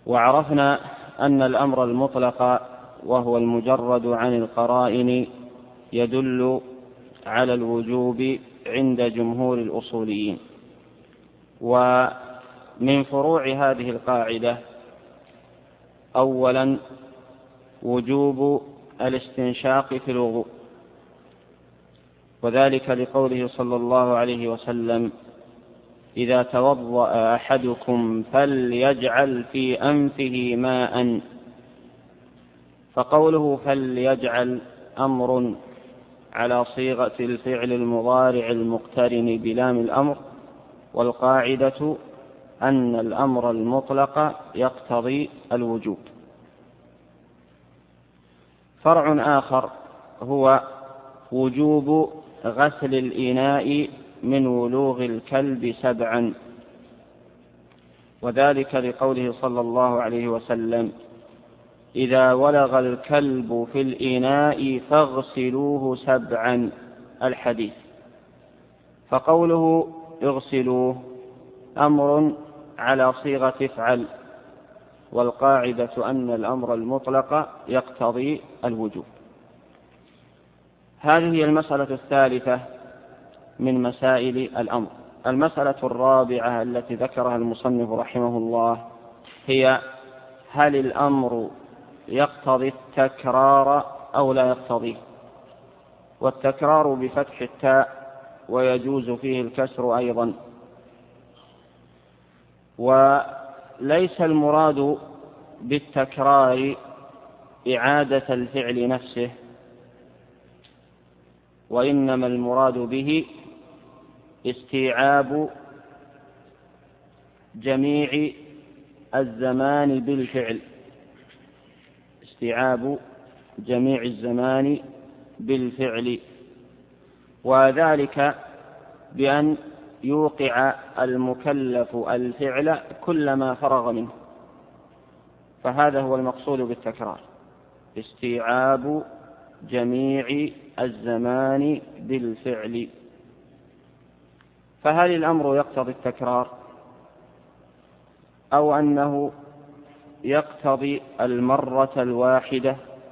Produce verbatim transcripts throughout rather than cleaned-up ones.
وعرفنا أن الأمر المطلق وهو المجرد عن القرائن يدل على الوجوب عند جمهور الأصوليين. ومن فروع هذه القاعدة أولا وجوب الاستنشاق في الوضوء، وذلك لقوله صلى الله عليه وسلم: إذا توضأ أحدكم فليجعل في أنفه ماء. فقوله فليجعل أمر على صيغة الفعل المضارع المقترن بلام الأمر، والقاعدة أن الأمر المطلق يقتضي الوجوب. فرع آخر هو وجوب غسل الإناء من ولوغ الكلب سبعا، وذلك لقوله صلى الله عليه وسلم: إذا ولغ الكلب في الإناء فاغسلوه سبعا، الحديث. فقوله اغسلوه أمر على صيغة افعل، والقاعدة أن الأمر المطلق يقتضي الوجوب. هذه هي المسألة الثالثة من مسائل الأمر. المسألة الرابعة التي ذكرها المصنف رحمه الله هي: هل الأمر يقتضي التكرار أو لا يقتضيه؟ والتكرار بفتح التاء، ويجوز فيه الكسر أيضا. وليس المراد بالتكرار إعادة الفعل نفسه، وإنما المراد به استيعاب جميع الزمان بالفعل، استيعاب جميع الزمان بالفعل، وذلك بأن يوقع المكلف الفعل كلما فرغ منه. فهذا هو المقصود بالتكرار، استيعاب جميع الزمان بالفعل. فهل الأمر يقتضي التكرار أو أنه يقتضي المرة الواحدة؟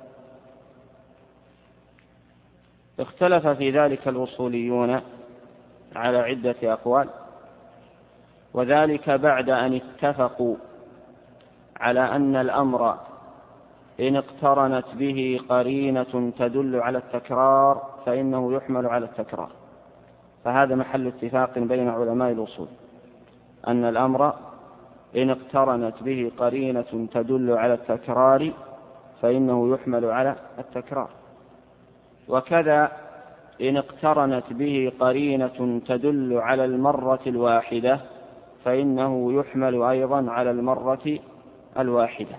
اختلف في ذلك الأصوليون على عدة أقوال، وذلك بعد أن اتفقوا على أن الأمر إن اقترنت به قرينة تدل على التكرار فإنه يحمل على التكرار. فهذا محل اتفاق بين علماء الأصول، أن الأمر إن اقترنت به قرينة تدل على التكرار فإنه يحمل على التكرار، وكذا إن اقترنت به قرينة تدل على المرة الواحدة فإنه يحمل أيضا على المرة الواحدة.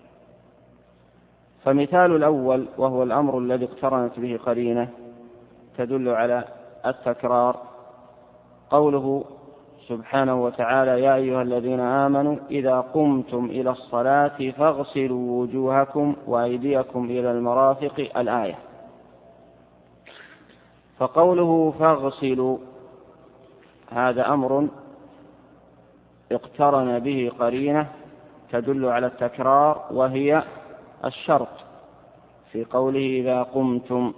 فمثال الأول وهو الأمر الذي اقترنت به قرينة تدل على التكرار قوله سبحانه وتعالى: يا أيها الذين آمنوا إذا قمتم إلى الصلاة فاغسلوا وجوهكم وأيديكم إلى المرافق، الآية. فقوله فاغسلوا هذا أمر اقترن به قرينة تدل على التكرار، وهي الشرط في قوله إذا قمتم.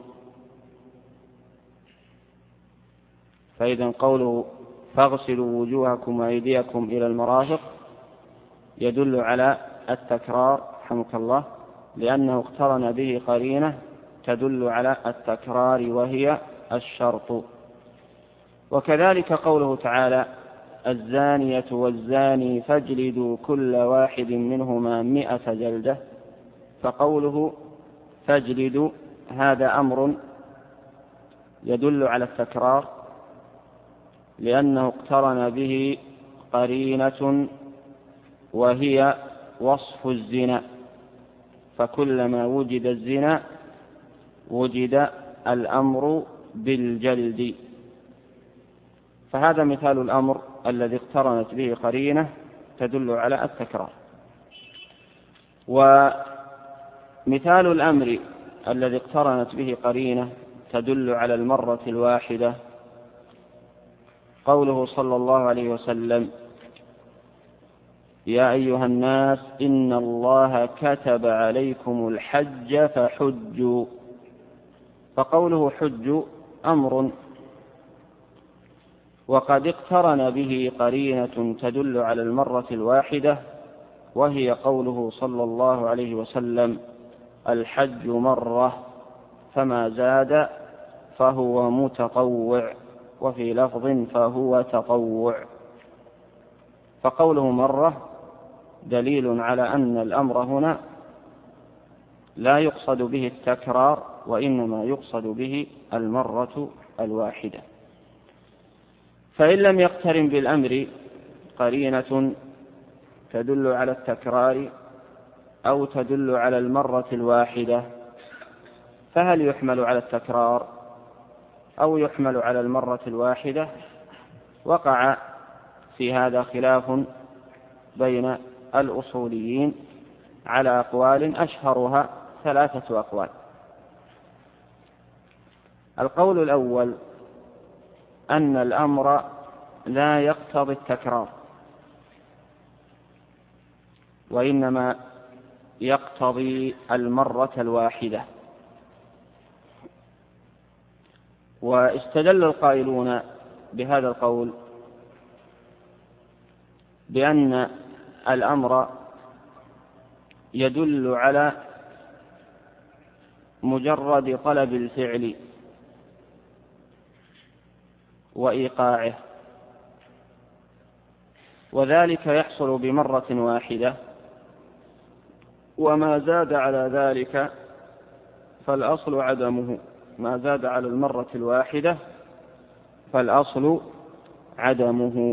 فإذا قوله فاغسلوا وجوهكم وأيديكم إلى المرافق يدل على التكرار رحمك الله، لأنه اقترن به قرينة تدل على التكرار وهي الشرط. وكذلك قوله تعالى: الزانية والزاني فاجلدوا كل واحد منهما مئة جلدة. فقوله فاجلدوا هذا أمر يدل على التكرار، لأنه اقترن به قرينة وهي وصف الزنا، فكلما وجد الزنا وجد الأمر بالجلد. فهذا مثال الأمر الذي اقترنت به قرينة تدل على التكرار. ومثال الأمر الذي اقترنت به قرينة تدل على المرة الواحدة قوله صلى الله عليه وسلم: يا أيها الناس إن الله كتب عليكم الحج فحجوا. فقوله حج أمر، وقد اقترن به قرينة تدل على المرة الواحدة، وهي قوله صلى الله عليه وسلم: الحج مرة فما زاد فهو متطوع، وفي لفظ فهو تطوع. فقوله مرة دليل على أن الأمر هنا لا يقصد به التكرار، وإنما يقصد به المرة الواحدة. فإن لم يقترن بالأمر قرينة تدل على التكرار أو تدل على المرة الواحدة، فهل يحمل على التكرار أو يحمل على المرة الواحدة؟ وقع في هذا خلاف بين الأصوليين على أقوال أشهرها ثلاثة أقوال. القول الأول أن الأمر لا يقتضي التكرار، وإنما يقتضي المرة الواحدة. واستدل القائلون بهذا القول بأن الأمر يدل على مجرد طلب الفعل وإيقاعه، وذلك يحصل بمرة واحدة، وما زاد على ذلك فالأصل عدمه. ما زاد على المرة الواحدة فالأصل عدمه.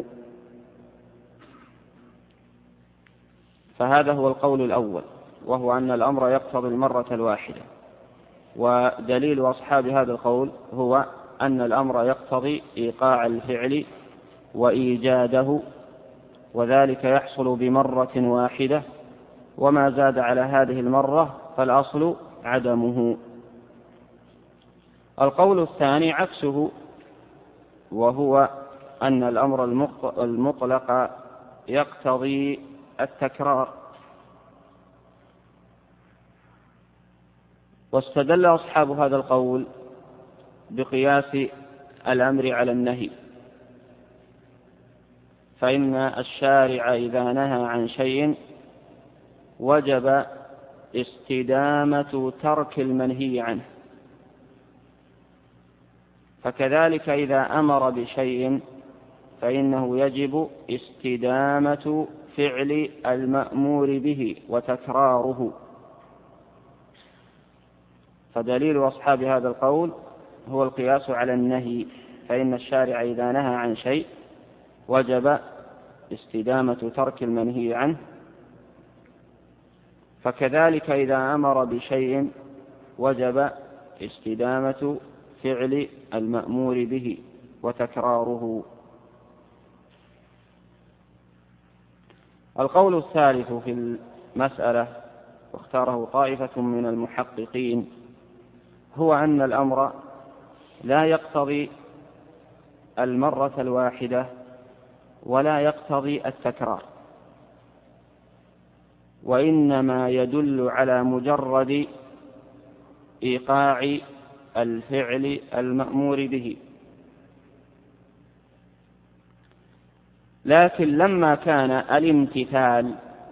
فهذا هو القول الأول، وهو أن الأمر يقتضي المرة الواحدة. ودليل أصحاب هذا القول هو أن الأمر يقتضي إيقاع الفعل وإيجاده، وذلك يحصل بمرة واحدة، وما زاد على هذه المرة فالأصل عدمه. القول الثاني عكسه، وهو أن الأمر المطلق يقتضي التكرار. واستدل أصحاب هذا القول بقياس الأمر على النهي، فإن الشارع إذا نهى عن شيء وجب استدامة ترك المنهي عنه، فكذلك إذا أمر بشيء فإنه يجب استدامة فعل المأمور به وتكراره. فدليل أصحاب هذا القول هو القياس على النهي، فإن الشارع إذا نهى عن شيء وجب استدامة ترك المنهي عنه، فكذلك إذا أمر بشيء وجب استدامة فعل المأمور به وتكراره. القول الثالث في المسألة، واختاره طائفة من المحققين، هو أن الأمر لا يقتضي المرة الواحدة ولا يقتضي التكرار، وإنما يدل على مجرد إيقاع الفعل المأمور به. لكن لما كان الامتثال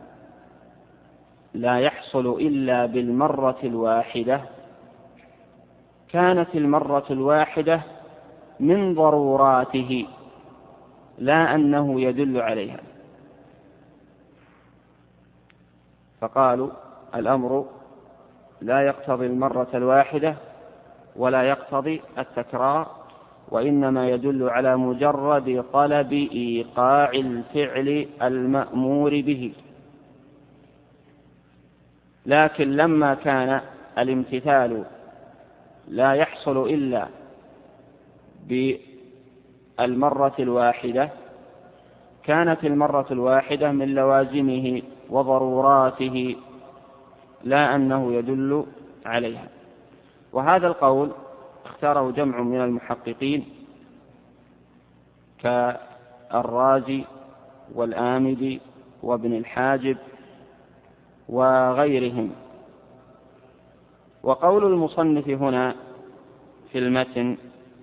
لا يحصل إلا بالمرة الواحدة، كانت المرة الواحدة من ضروراته لا أنه يدل عليها. فقالوا الأمر لا يقتضي المرة الواحدة ولا يقتضي التكرار، وإنما يدل على مجرد طلب إيقاع الفعل المأمور به. لكن لما كان الامتثال لا يحصل إلا بالمرة الواحدة، كانت المرة الواحدة من لوازمه وضروراته لا أنه يدل عليها. وهذا القول اختاره جمع من المحققين كالرازي والآمدي وابن الحاجب وغيرهم. وقول المصنف هنا في المتن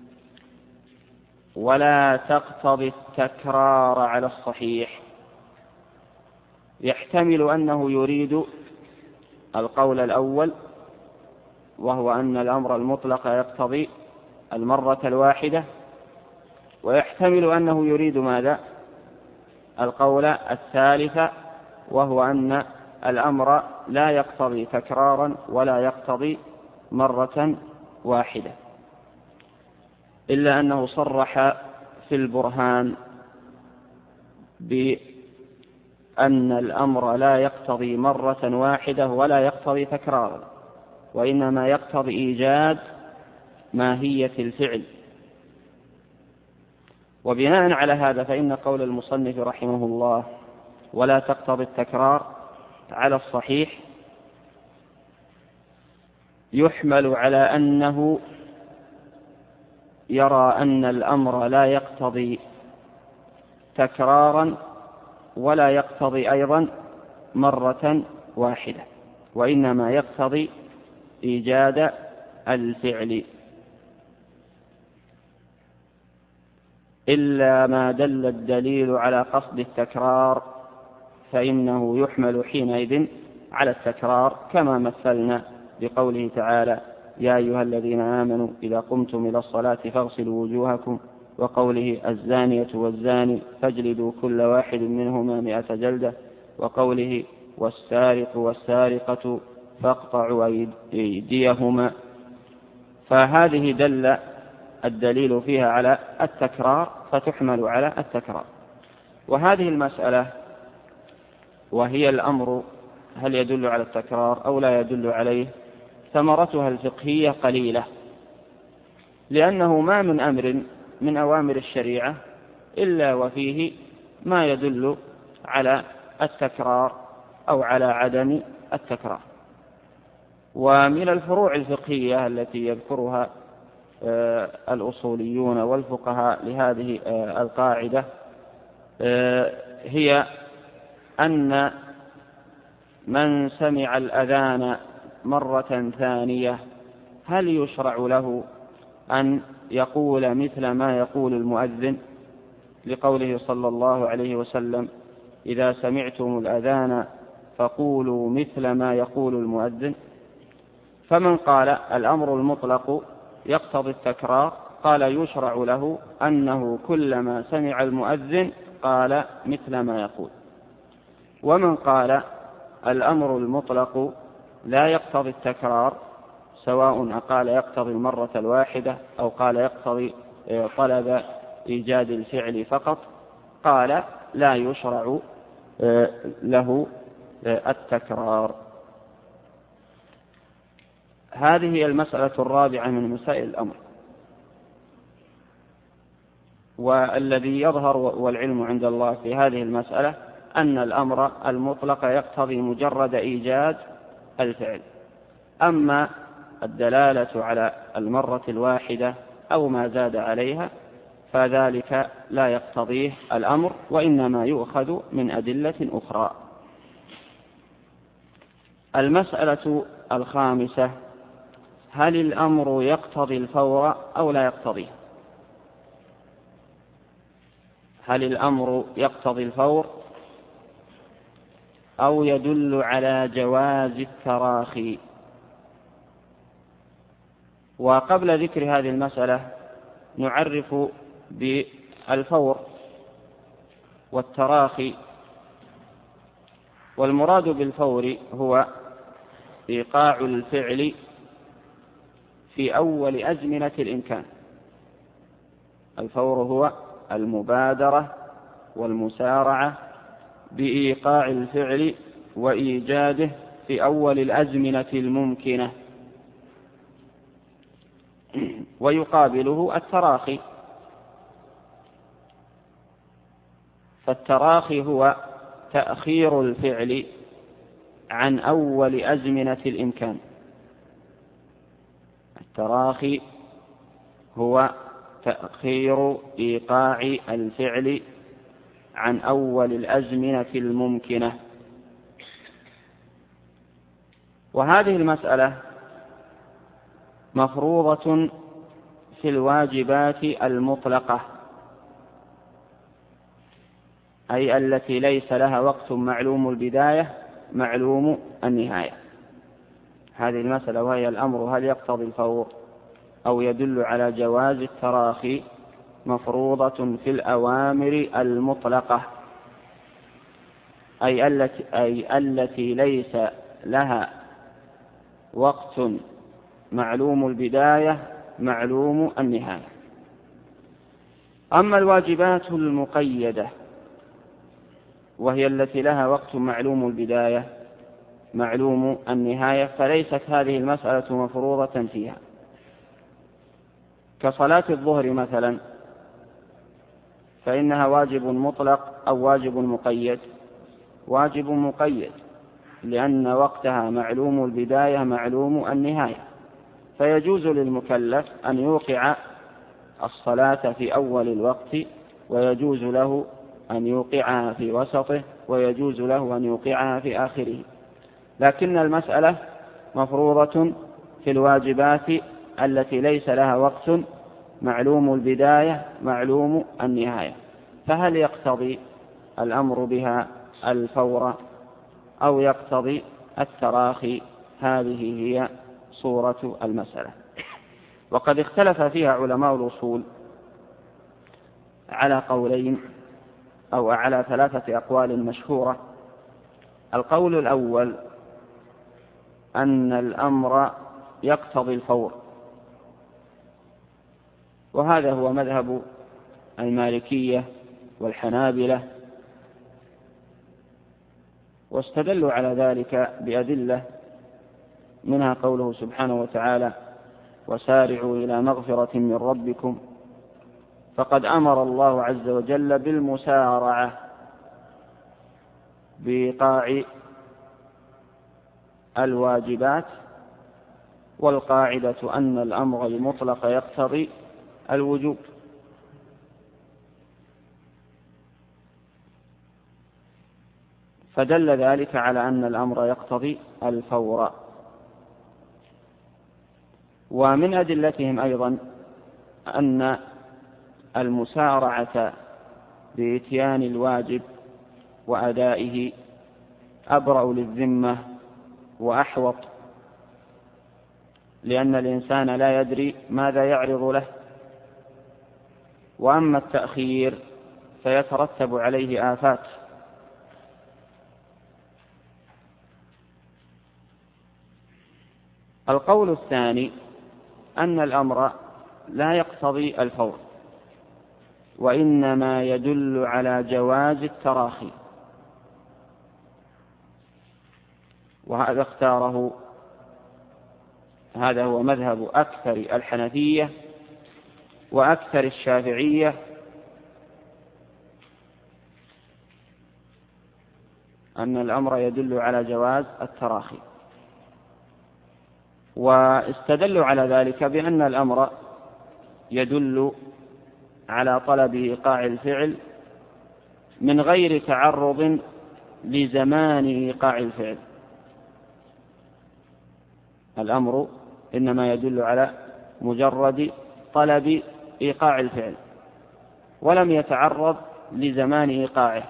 ولا تقتضي التكرار على الصحيح يحتمل أنه يريد القول الأول، وهو أن الأمر المطلق يقتضي المرة الواحدة، ويحتمل أنه يريد ماذا؟ القول الثالث، وهو أن الأمر لا يقتضي تكرارا ولا يقتضي مرة واحدة، إلا أنه صرح في البرهان بأن الأمر لا يقتضي مرة واحدة ولا يقتضي تكرارا، وإنما يقتضي إيجاد ماهية الفعل. وبناء على هذا فإن قول المصنف رحمه الله ولا تقتضي التكرار على الصحيح يحمل على أنه يرى أن الأمر لا يقتضي تكرارا ولا يقتضي أيضا مرة واحدة، وإنما يقتضي إيجاد الفعل، إلا ما دل الدليل على قصد التكرار فإنه يحمل حينئذ على التكرار، كما مثلنا بقوله تعالى يا أيها الذين آمنوا إذا قمتم إلى الصلاة فاغسلوا وجوهكم، وقوله الزانية والزاني فاجلدوا كل واحد منهما مئة جلدة، وقوله والسارق والسارقة فاقطعوا أيديهما. فهذه دل الدليل فيها على التكرار فتحمل على التكرار. وهذه المسألة وهي الأمر هل يدل على التكرار أو لا يدل عليه ثمرتها الفقهية قليلة، لأنه ما من أمر من أوامر الشريعة إلا وفيه ما يدل على التكرار أو على عدم التكرار. ومن الفروع الفقهية التي يذكرها الأصوليون والفقهاء لهذه القاعدة هي أن من سمع الأذان مرة ثانية هل يشرع له أن يقول مثل ما يقول المؤذن، لقوله صلى الله عليه وسلم إذا سمعتم الأذان فقولوا مثل ما يقول المؤذن. فمن قال الأمر المطلق يقتضي التكرار قال يشرع له أنه كلما سمع المؤذن قال مثل ما يقول. ومن قال الأمر المطلق لا يقتضي التكرار سواء قال يقتضي المرة الواحدة أو قال يقتضي طلب إيجاد الفعل فقط قال لا يشرع له التكرار. هذه هي المسألة الرابعة من مسائل الأمر. والذي يظهر والعلم عند الله في هذه المسألة أن الأمر المطلق يقتضي مجرد إيجاد الفعل، أما الدلالة على المرة الواحدة أو ما زاد عليها فذلك لا يقتضيه الأمر، وإنما يؤخذ من أدلة أخرى. المسألة الخامسة هل الأمر يقتضي الفور أو لا يقتضيه؟ هل الأمر يقتضي الفور أو يدل على جواز التراخي؟ وقبل ذكر هذه المسألة نعرف بالفور والتراخي. والمراد بالفور هو إيقاع الفعل في أول أزمنة الإمكان. الفور هو المبادرة والمسارعة بإيقاع الفعل وإيجاده في أول الأزمنة الممكنة، ويقابله التراخي. فالتراخي هو تأخير الفعل عن أول أزمنة الإمكان. التراخي هو تأخير إيقاع الفعل عن أول الأزمنة الممكنة. وهذه المسألة مفروضة في الواجبات المطلقة، أي التي ليس لها وقت معلوم البداية معلوم النهاية. هذه المسألة وهي الأمر هل يقتضي الفور أو يدل على جواز التراخي مفروضة في الأوامر المطلقة، أي التي, أي التي ليس لها وقت معلوم البداية معلوم النهاية. أما الواجبات المقيدة وهي التي لها وقت معلوم البداية معلوم النهاية فليست هذه المسألة مفروضة فيها، كصلاة الظهر مثلا، فإنها واجب مطلق أو واجب مقيد؟ واجب مقيد، لأن وقتها معلوم البداية معلوم النهاية، فيجوز للمكلف أن يوقع الصلاة في أول الوقت، ويجوز له أن يوقعها في وسطه، ويجوز له أن يوقعها في آخره. لكن المسألة مفروضة في الواجبات التي ليس لها وقت معلوم البداية معلوم النهاية، فهل يقتضي الأمر بها الفور أو يقتضي التراخي؟ هذه هي صورة المسألة. وقد اختلف فيها علماء الأصول على قولين أو على ثلاثة أقوال مشهورة. القول الأول أن الأمر يقتضي الفور، وهذا هو مذهب المالكية والحنابلة، واستدلوا على ذلك بأدلة، منها قوله سبحانه وتعالى: وسارعوا إلى مغفرة من ربكم، فقد أمر الله عز وجل بالمسارعة بإيقاع الواجبات، والقاعدة أن الأمر المطلق يقتضي الوجوب. فدل ذلك على أن الأمر يقتضي الفور. ومن أدلتهم أيضا أن المسارعة بإتيان الواجب وأدائه أبرأ للذمة وأحوط، لأن الإنسان لا يدري ماذا يعرض له، وأما التأخير فيترتب عليه آفات. القول الثاني أن الأمر لا يقتضي الفور، وإنما يدل على جواز التراخي، وهذا اختاره هذا هو مذهب أكثر الحنفية وأكثر الشافعية، أن الأمر يدل على جواز التراخي. واستدلوا على ذلك بأن الأمر يدل على طلب إيقاع الفعل من غير تعرض لزمان إيقاع الفعل. الأمر إنما يدل على مجرد طلب إيقاع الفعل، ولم يتعرض لزمان إيقاعه،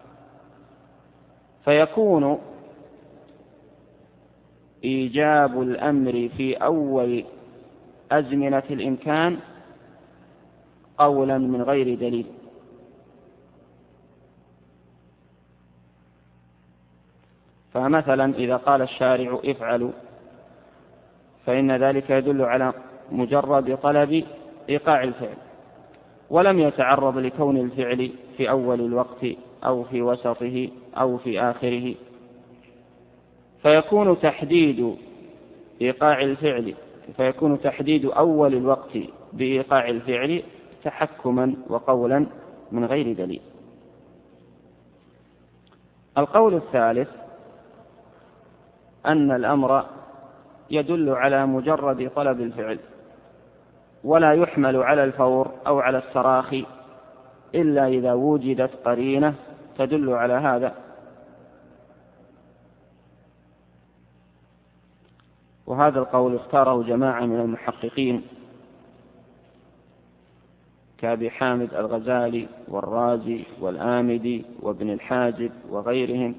فيكون إيجاب الأمر في أول أزمنة الإمكان قولا من غير دليل. فمثلا إذا قال الشارع افعلوا، فإن ذلك يدل على مجرد طلب إيقاع الفعل، ولم يتعرض لكون الفعل في أول الوقت أو في وسطه أو في آخره، فيكون تحديد إيقاع الفعل فيكون تحديد أول الوقت بإيقاع الفعل تحكما وقولا من غير دليل. القول الثالث أن الأمر يدل على مجرد طلب الفعل، ولا يحمل على الفور أو على التراخي إلا إذا وجدت قرينة تدل على هذا. وهذا القول اختاره جماعة من المحققين كأبي حامد الغزالي والرازي والآمدي وابن الحاجب وغيرهم.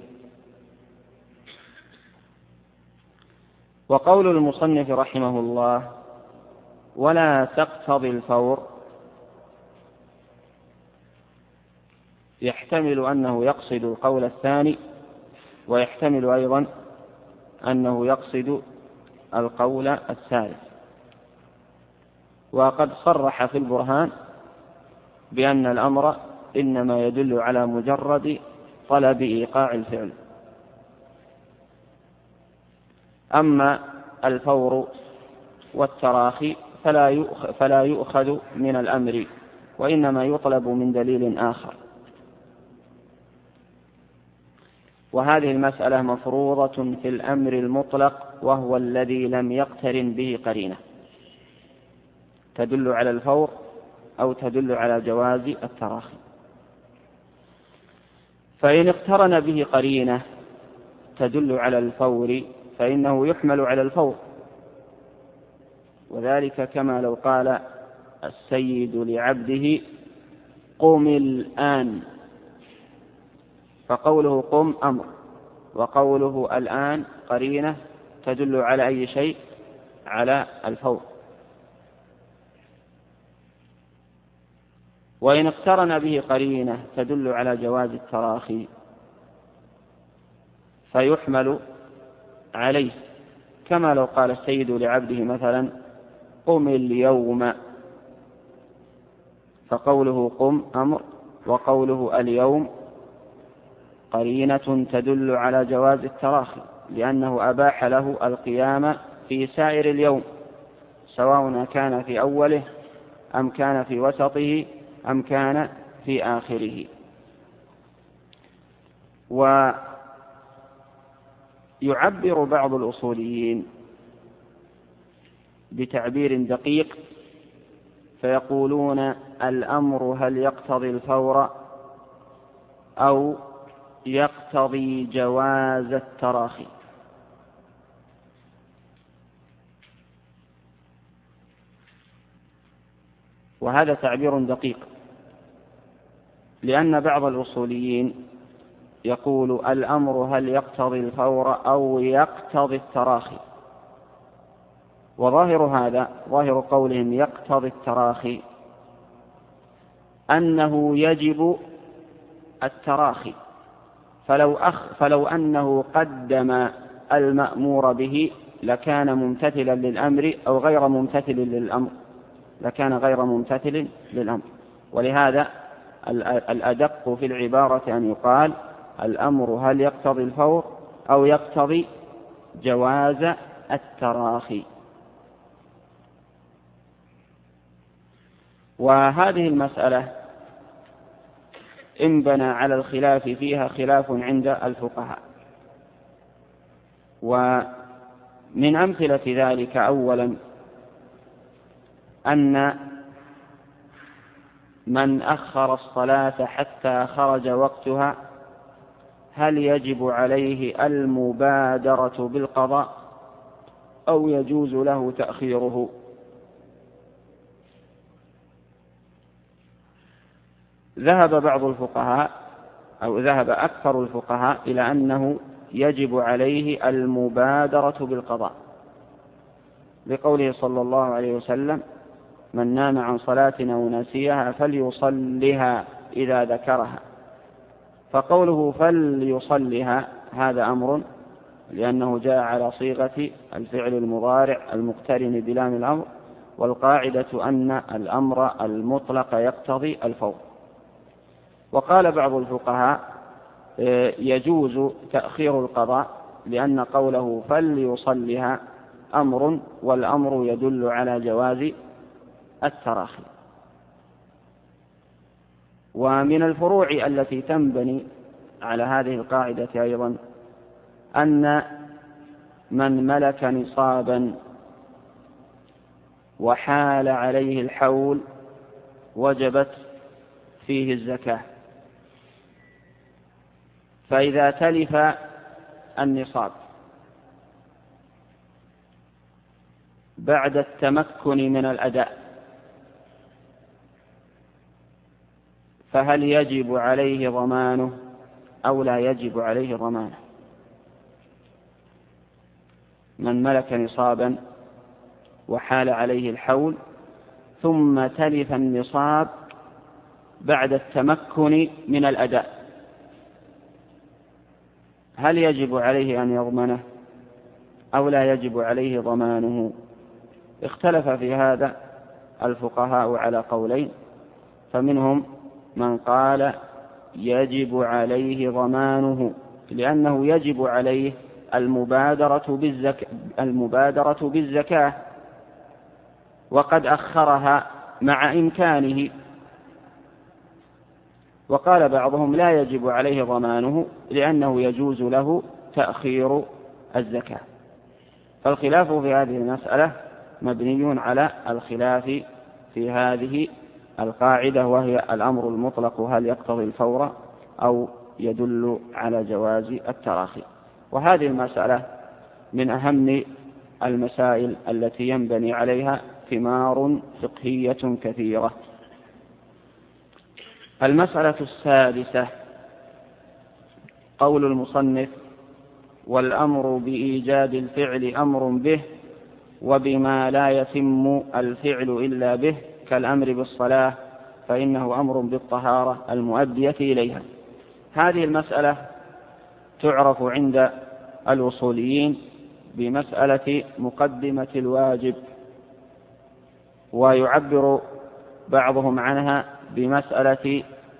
وقول المصنف رحمه الله ولا تقتضي الفور يحتمل أنه يقصد القول الثاني، ويحتمل أيضا أنه يقصد القول الثالث. وقد صرح في البرهان بأن الأمر إنما يدل على مجرد طلب إيقاع الفعل. أما الفور والتراخي فلا يؤخذ من الأمر، وإنما يطلب من دليل آخر. وهذه المسألة مفروضة في الأمر المطلق، وهو الذي لم يقترن به قرينة تدل على الفور أو تدل على جواز التراخي. فإن اقترن به قرينة تدل على الفور فإنه يحمل على الفور، وذلك كما لو قال السيد لعبده قم الآن، فقوله قم أمر، وقوله الآن قرينة تدل على أي شيء؟ على الفور. وإن اقترن به قرينة تدل على جواز التراخي فيحمل عليه، كما لو قال السيد لعبده مثلا قم اليوم، فقوله قم أمر، وقوله اليوم قرينة تدل على جواز التراخي، لأنه أباح له القيام في سائر اليوم، سواء كان في أوله أم كان في وسطه أم كان في آخره. ويعبر بعض الأصوليين بتعبير دقيق فيقولون الأمر هل يقتضي الفور أو يقتضي جواز التراخي. وهذا تعبير دقيق، لأن بعض الأصوليين يقول الأمر هل يقتضي الفور أو يقتضي التراخي، وظاهر هذا ظاهر قولهم يقتضي التراخي أنه يجب التراخي، فلو, أخ فلو أنه قدم المأمور به لكان ممتثلا للأمر أو غير ممتثل للأمر، لكان غير ممتثل للأمر. ولهذا الأدق في العبارة أن يقال الأمر هل يقتضي الفور أو يقتضي جواز التراخي. وهذه المسألة انبنى على الخلاف فيها خلاف عند الفقهاء، ومن أمثلة ذلك أولا أن من أخر الصلاة حتى خرج وقتها هل يجب عليه المبادرة بالقضاء أو يجوز له تأخيره؟ ذهب بعض الفقهاء أو ذهب أكثر الفقهاء إلى أنه يجب عليه المبادرة بالقضاء، لقوله صلى الله عليه وسلم من نام عن صلاة أو نسيها فليصلها إذا ذكرها. فقوله فليصلها هذا أمر، لأنه جاء على صيغة الفعل المضارع المقترن بلام الأمر، والقاعدة أن الأمر المطلق يقتضي الفور. وقال بعض الفقهاء يجوز تأخير القضاء، لأن قوله فليصلها أمر، والأمر يدل على جواز التراخي. ومن الفروع التي تنبني على هذه القاعدة أيضا أن من ملك نصابا وحال عليه الحول وجبت فيه الزكاة. فإذا تلف النصاب بعد التمكن من الأداء فهل يجب عليه ضمانه أو لا يجب عليه ضمانه؟ من ملك نصابا وحال عليه الحول ثم تلف النصاب بعد التمكن من الأداء، هل يجب عليه أن يضمنه أو لا يجب عليه ضمانه؟ اختلف في هذا الفقهاء على قولين، فمنهم من قال يجب عليه ضمانه لأنه يجب عليه المبادرة بالزكاة, المبادرة بالزكاة وقد أخرها مع إمكانه. وقال بعضهم لا يجب عليه ضمانه لأنه يجوز له تأخير الزكاة. فالخلاف في هذه المسألة مبني على الخلاف في هذه القاعدة، وهي الأمر المطلق هل يقتضي الفور أو يدل على جواز التراخي. وهذه المسألة من أهم المسائل التي ينبني عليها ثمار فقهية كثيرة. المسألة السادسة قول المصنف: والأمر بإيجاد الفعل أمر به وبما لا يتم الفعل إلا به كالأمر بالصلاة فإنه أمر بالطهارة المؤدية إليها. هذه المسألة تعرف عند الأصوليين بمسألة مقدمة الواجب، ويعبر بعضهم عنها بمسألة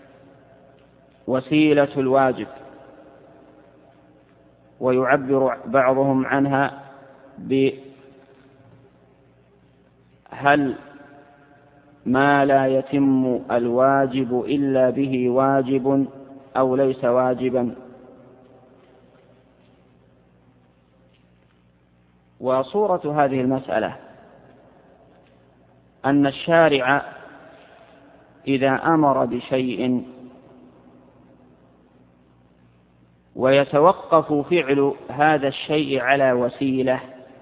وسيلة الواجب، ويعبر بعضهم عنها بهل ما لا يتم الواجب إلا به واجب أو ليس واجبا. وصورة هذه المسألة أن الشارع إذا أمر بشيء ويتوقف فعل هذا الشيء على وسيلة،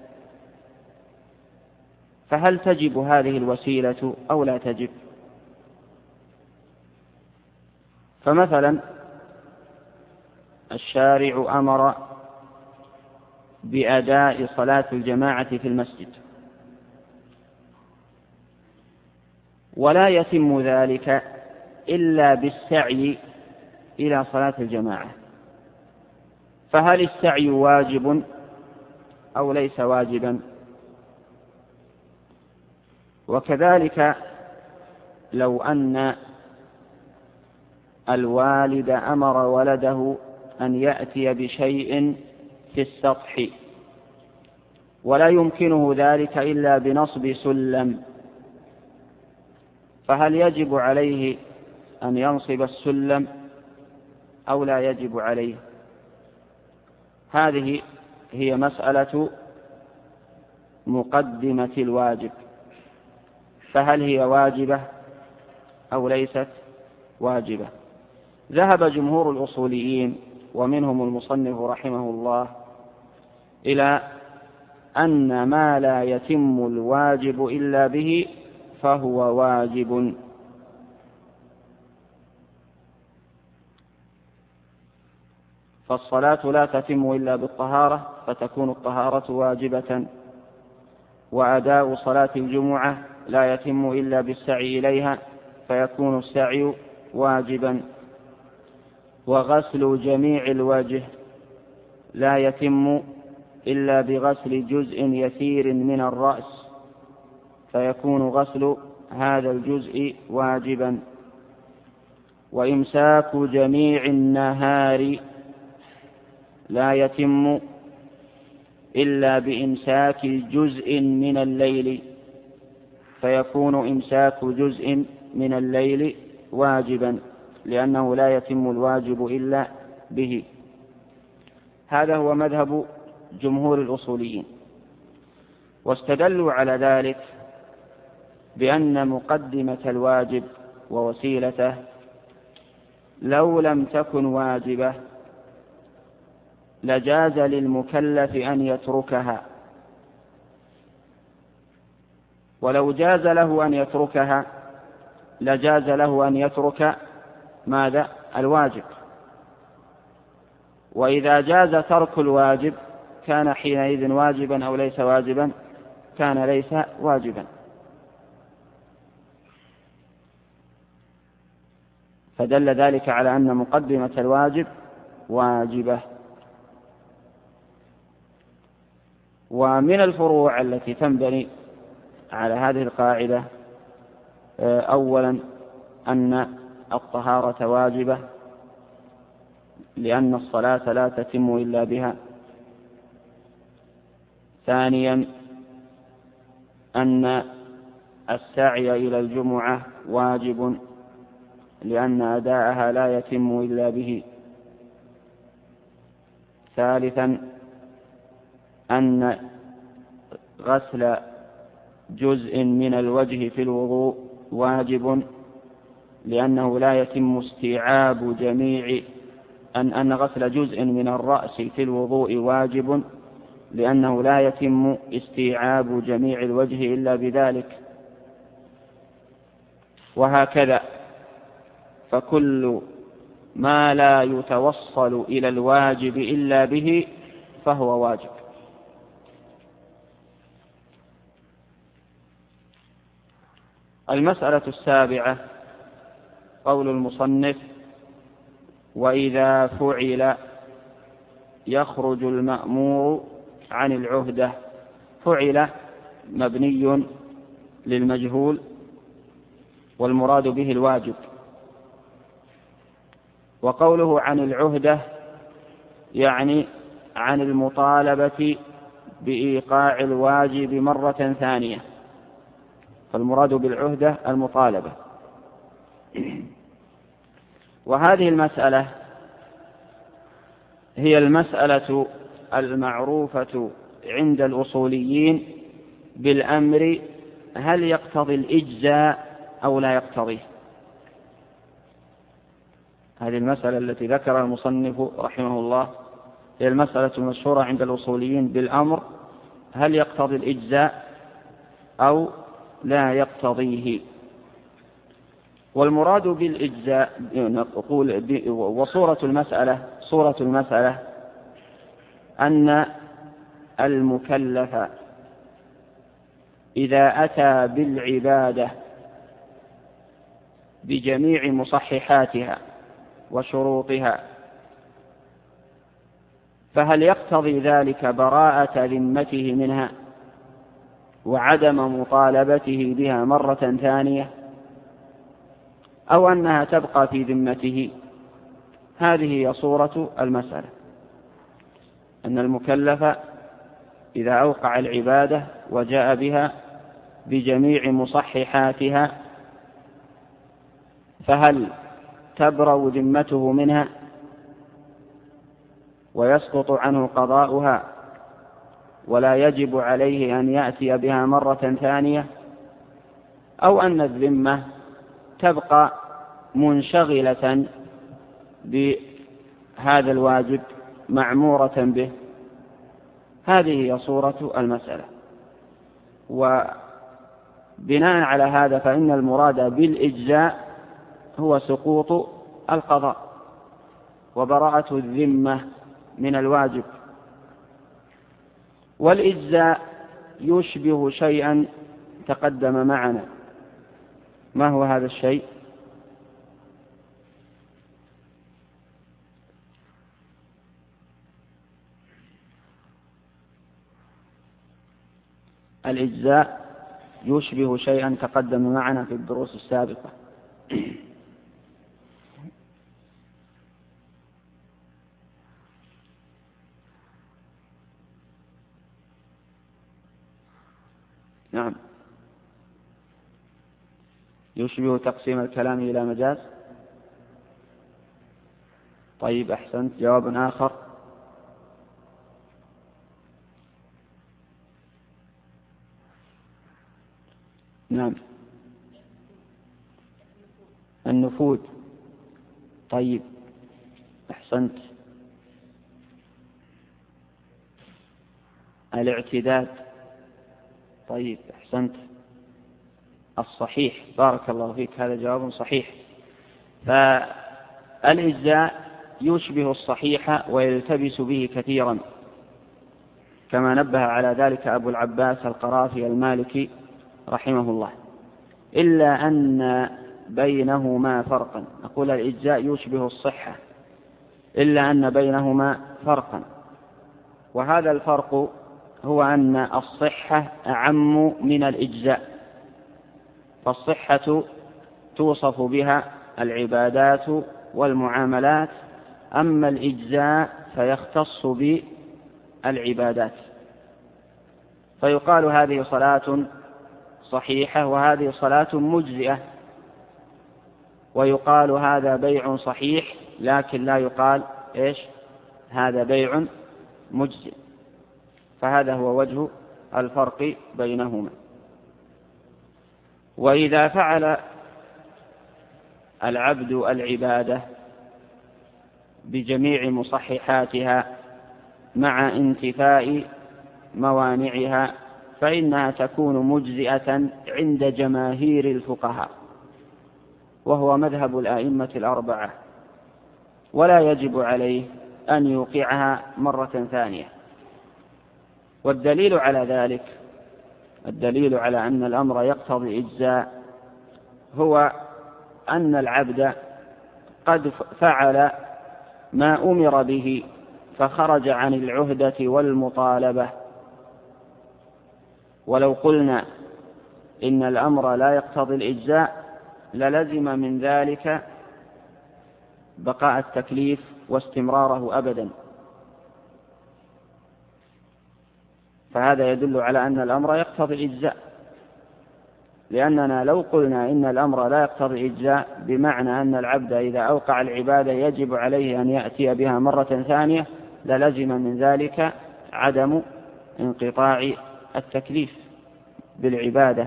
فهل تجب هذه الوسيلة أو لا تجب؟ فمثلا الشارع أمر بأداء صلاة الجماعة في المسجد، ولا يتم ذلك إلا بالسعي إلى صلاة الجماعة، فهل السعي واجب أو ليس واجبا؟ وكذلك لو أن الوالد أمر ولده أن يأتي بشيء في السطح ولا يمكنه ذلك إلا بنصب سلم، فهل يجب عليه أن ينصب السلم أو لا يجب عليه؟ هذه هي مسألة مقدمة الواجب، فهل هي واجبة أو ليست واجبة؟ ذهب جمهور الأصوليين ومنهم المصنف رحمه الله إلى أن ما لا يتم الواجب إلا به فهو واجب. فالصلاة لا تتم إلا بالطهارة فتكون الطهارة واجبة، وأداء صلاة الجمعة لا يتم إلا بالسعي إليها فيكون السعي واجبا، وغسل جميع الوجه لا يتم إلا بغسل جزء يسير من الرأس فيكون غسل هذا الجزء واجبا، وإمساك جميع النهار لا يتم إلا بإمساك جزء من الليل فيكون إمساك جزء من الليل واجبا، لأنه لا يتم الواجب إلا به. هذا هو مذهب جمهور الأصوليين، واستدلوا على ذلك بأن مقدمة الواجب ووسيلته لو لم تكن واجبة لجاز للمكلف أن يتركها، ولو جاز له أن يتركها لجاز له أن يترك ماذا؟ الواجب. وإذا جاز ترك الواجب كان حينئذ واجبا أو ليس واجبا؟ كان ليس واجبا. فدل ذلك على أن مقدمة الواجب واجبة. ومن الفروع التي تنبني على هذه القاعدة أولا أن الطهارة واجبة، لأن الصلاة لا تتم إلا بها. ثانيا أن السعي إلى الجمعة واجب، لأن أداءها لا يتم إلا به. ثالثا أن غسل جزء من الوجه في الوضوء واجب، لأنه لا يتم استيعاب جميع أن أن غسل جزء من الرأس في الوضوء واجب، لأنه لا يتم استيعاب جميع الوجه إلا بذلك. وهكذا فكل ما لا يتوصل إلى الواجب إلا به فهو واجب. المسألة السابعة قول المصنف: وإذا فعل يخرج المأمور عن العهدة. فعل مبني للمجهول، والمراد به الواجب. وقوله عن العهدة يعني عن المطالبة بإيقاع الواجب مرة ثانية، فالمراد بالعهدة المطالبة. وهذه المسألة هي المسألة المعروفة عند الأصوليين بالأمر هل يقتضي الإجزاء أو لا يقتضيه. هذه المسألة التي ذكرها المصنف رحمه الله هي المسألة المشهورة عند الأصوليين بالأمر هل يقتضي الإجزاء أو لا يقتضيه. والمراد بالإجزاء نقول وصورة المسألة صورة المسألة أن المكلف إذا أتى بالعبادة بجميع مصححاتها وشروطها فهل يقتضي ذلك براءة ذمته منها وعدم مطالبته بها مرة ثانية، أو أنها تبقى في ذمته؟ هذه هي صورة المسألة، أن المكلف إذا أوقع العبادة وجاء بها بجميع مصححاتها فهل تبرأ ذمته منها ويسقط عنه قضاؤها ولا يجب عليه أن يأتي بها مرة ثانية، أو أن الذمة تبقى منشغلة بهذا الواجب معمورة به. هذه هي صورة المسألة. وبناء على هذا فإن المراد بالإجزاء هو سقوط القضاء وبراءة الذمة من الواجب. والإجزاء يشبه شيئا تقدم معنا. ما هو هذا الشيء؟ الإجزاء يشبه شيئا تقدم معنا في الدروس السابقة. نعم، يشبه تقسيم الكلام إلى مجاز. طيب أحسنت. جواب آخر. نعم، النفوذ. طيب أحسنت. الاعتداد. طيب أحسنت. الصحيح، بارك الله فيك، هذا جواب صحيح. فالإجزاء يشبه الصحيح ويلتبس به كثيرا، كما نبه على ذلك أبو العباس القرافي المالكي رحمه الله، إلا أن بينهما فرقا. نقول الإجزاء يشبه الصحة إلا أن بينهما فرقا، وهذا الفرق هو أن الصحة أعم من الإجزاء، فالصحة توصف بها العبادات والمعاملات، أما الإجزاء فيختص بالعبادات، فيقال هذه صلاة صحيحة وهذه صلاة مجزئة، ويقال هذا بيع صحيح لكن لا يقال إيش هذا بيع مجزئ. فهذا هو وجه الفرق بينهما. وإذا فعل العبد العبادة بجميع مصححاتها مع انتفاء موانعها فإنها تكون مجزئة عند جماهير الفقهاء، وهو مذهب الأئمة الأربعة، ولا يجب عليه أن يوقعها مرة ثانية. والدليل على ذلك، الدليل على أن الأمر يقتضي إجزاء، هو أن العبد قد فعل ما أمر به فخرج عن العهدة والمطالبة. ولو قلنا إن الأمر لا يقتضي الإجزاء للزم من ذلك بقاء التكليف واستمراره أبدا، فهذا يدل على أن الأمر يقتضي الإجزاء، لأننا لو قلنا إن الأمر لا يقتضي الإجزاء بمعنى أن العبد إذا أوقع العبادة يجب عليه أن يأتي بها مرة ثانية للزم من ذلك عدم انقطاع التكليف بالعبادة،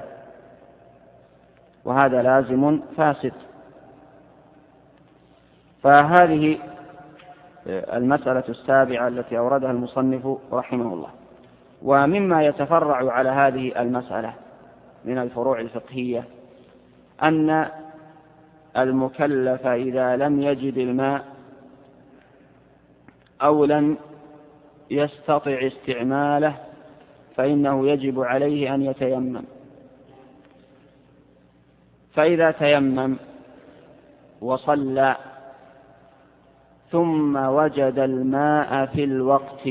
وهذا لازم فاسد. فهذه المسألة السابعة التي أوردها المصنف رحمه الله. ومما يتفرع على هذه المسألة من الفروع الفقهية أن المكلف إذا لم يجد الماء أو لم يستطع استعماله فإنه يجب عليه أن يتيمم. فإذا تيمم وصلى ثم وجد الماء في الوقت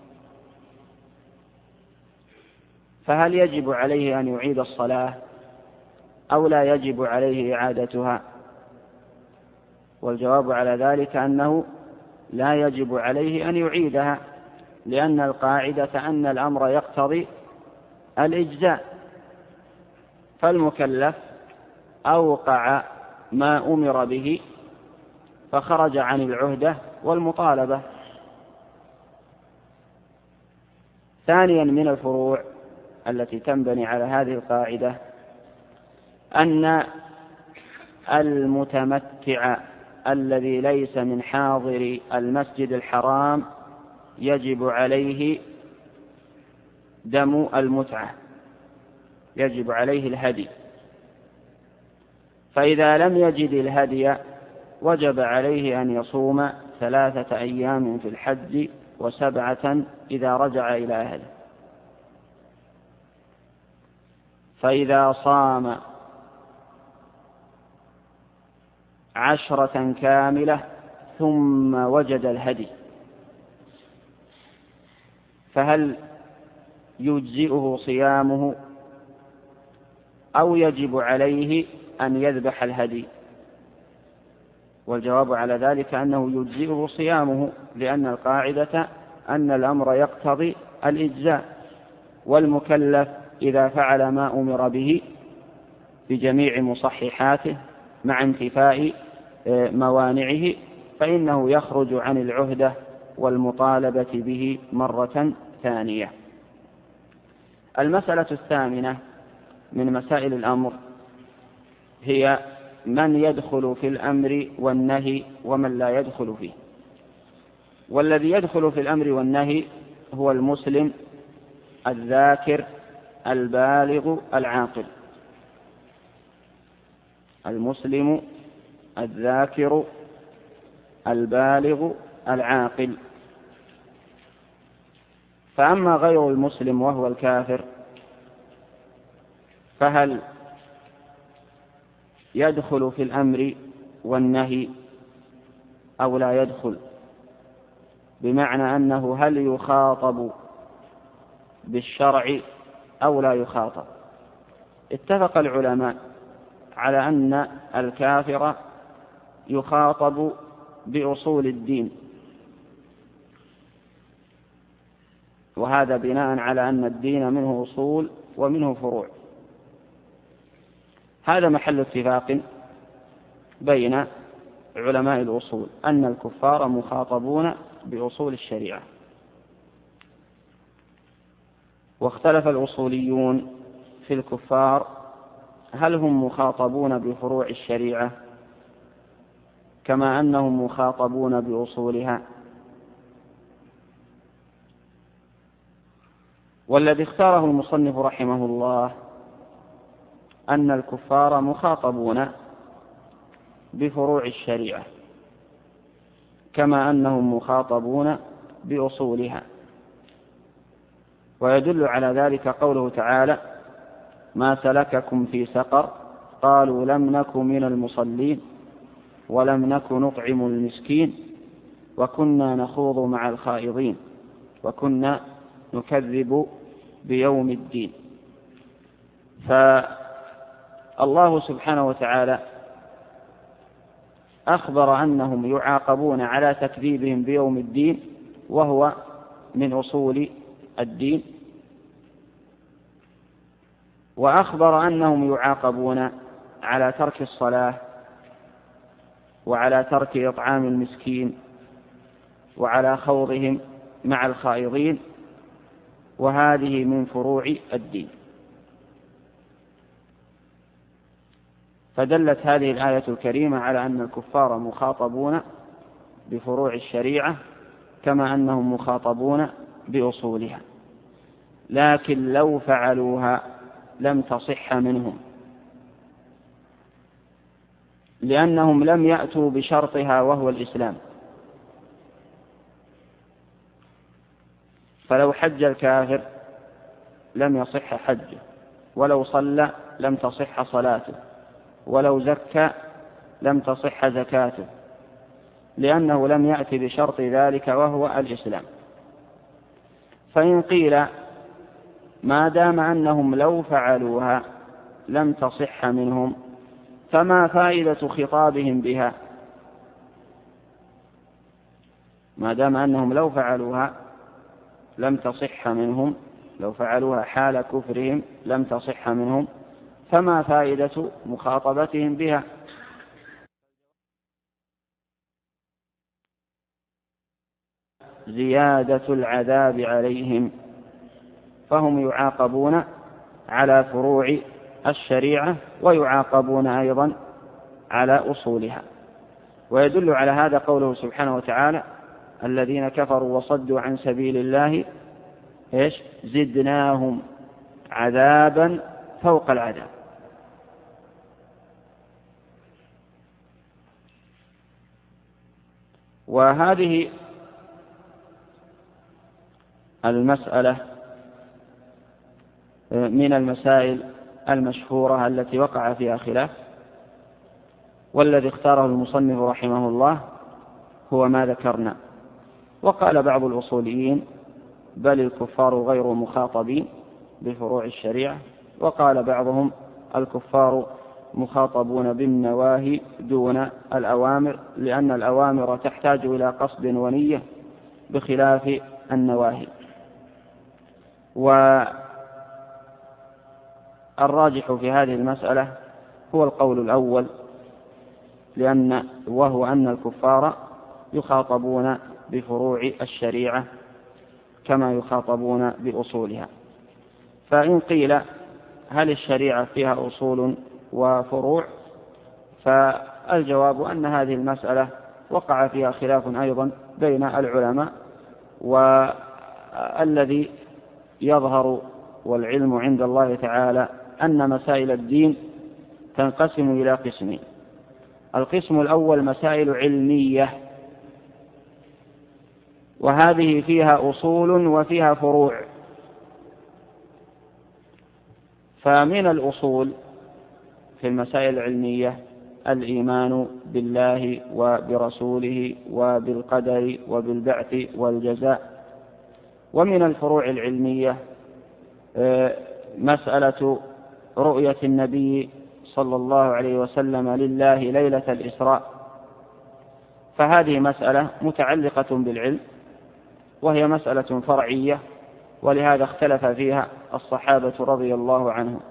فهل يجب عليه أن يعيد الصلاة أو لا يجب عليه إعادتها؟ والجواب على ذلك أنه لا يجب عليه أن يعيدها، لأن القاعدة أن الأمر يقتضي الإجزاء، فالمكلف أوقع ما أمر به فخرج عن العهدة والمطالبة. ثانيا من الفروع التي تنبني على هذه القاعدة أن المتمتع الذي ليس من حاضر المسجد الحرام يجب عليه دم المتعة، يجب عليه الهدي، فإذا لم يجد الهدي وجب عليه أن يصوم ثلاثة أيام في الحج وسبعة إذا رجع إلى أهله. فإذا صام عشرة كاملة ثم وجد الهدي فهل يجزئه صيامه أو يجب عليه أن يذبح الهدي؟ والجواب على ذلك أنه يجزئه صيامه، لأن القاعدة أن الأمر يقتضي الإجزاء، والمكلف إذا فعل ما أمر به بجميع مصححاته مع انتفاء موانعه فإنه يخرج عن العهدة والمطالبة به مرة ثانية. المسألة الثامنة من مسائل الأمر هي من يدخل في الأمر والنهي ومن لا يدخل فيه. والذي يدخل في الأمر والنهي هو المسلم الذاكر البالغ العاقل. المسلم الذاكر البالغ العاقل. فأما غير المسلم وهو الكافر فهل يدخل في الأمر والنهي أو لا يدخل؟ بمعنى أنه هل يخاطب بالشرع أو لا يخاطب؟ اتفق العلماء على أن الكافر يخاطب بأصول الدين، وهذا بناء على أن الدين منه أصول ومنه فروع. هذا محل اتفاق بين علماء الأصول أن الكفار مخاطبون بأصول الشريعة. واختلف الأصوليون في الكفار هل هم مخاطبون بفروع الشريعة كما أنهم مخاطبون بأصولها. والذي اختاره المصنف رحمه الله أن الكفار مخاطبون بفروع الشريعة كما أنهم مخاطبون بأصولها. ويدل على ذلك قوله تعالى: ما سلككم في سقر قالوا لم نك من المصلين ولم نك نطعم المسكين وكنا نخوض مع الخائضين وكنا نكذب بيوم الدين. فالله سبحانه وتعالى أخبر أنهم يعاقبون على تكذيبهم بيوم الدين وهو من أصول الدين، وأخبر أنهم يعاقبون على ترك الصلاة وعلى ترك إطعام المسكين وعلى خوضهم مع الخائضين، وهذه من فروع الدين. فدلت هذه الآية الكريمة على أن الكفار مخاطبون بفروع الشريعة كما أنهم مخاطبون بأصولها، لكن لو فعلوها لم تصح منهم، لأنهم لم يأتوا بشرطها وهو الإسلام. فلو حج الكافر لم يصح حجه، ولو صلى لم تصح صلاته، ولو زكى لم تصح زكاته، لأنه لم يأتي بشرط ذلك وهو الإسلام. فإن قيل ما دام أنهم لو فعلوها لم تصح منهم فما فائدة خطابهم بها؟ ما دام أنهم لو فعلوها لم تصح منهم، لو فعلوها حال كفرهم لم تصح منهم، فما فائدة مخاطبتهم بها؟ زيادة العذاب عليهم، فهم يعاقبون على فروع الشريعة ويعاقبون أيضا على أصولها. ويدل على هذا قوله سبحانه وتعالى: الذين كفروا وصدوا عن سبيل الله إيش زدناهم عذابا فوق العذاب. وهذه المسألة من المسائل المشهورة التي وقع فيها خلاف، والذي اختاره المصنف رحمه الله هو ما ذكرنا. وقال بعض الأصوليين: بل الكفار غير مخاطبين بفروع الشريعة. وقال بعضهم: الكفار مخاطبون بالنواهي دون الأوامر، لأن الأوامر تحتاج إلى قصد ونية بخلاف النواهي. والراجح في هذه المسألة هو القول الأول، لأن وهو أن الكفار يخاطبون بفروع الشريعة كما يخاطبون بأصولها. فإن قيل هل الشريعة فيها أصول وفروع؟ فالجواب أن هذه المسألة وقع فيها خلاف أيضا بين العلماء، والذي يظهر والعلم عند الله تعالى أن مسائل الدين تنقسم إلى قسمين. القسم الأول مسائل علمية، وهذه فيها أصول وفيها فروع. فمن الأصول في المسائل العلمية الإيمان بالله وبرسوله وبالقدر وبالبعث والجزاء. ومن الفروع العلمية مسألة رؤية النبي صلى الله عليه وسلم لله ليلة الإسراء، فهذه مسألة متعلقة بالعلم، وهي مسألة فرعية، ولهذا اختلف فيها الصحابة رضي الله عنهم.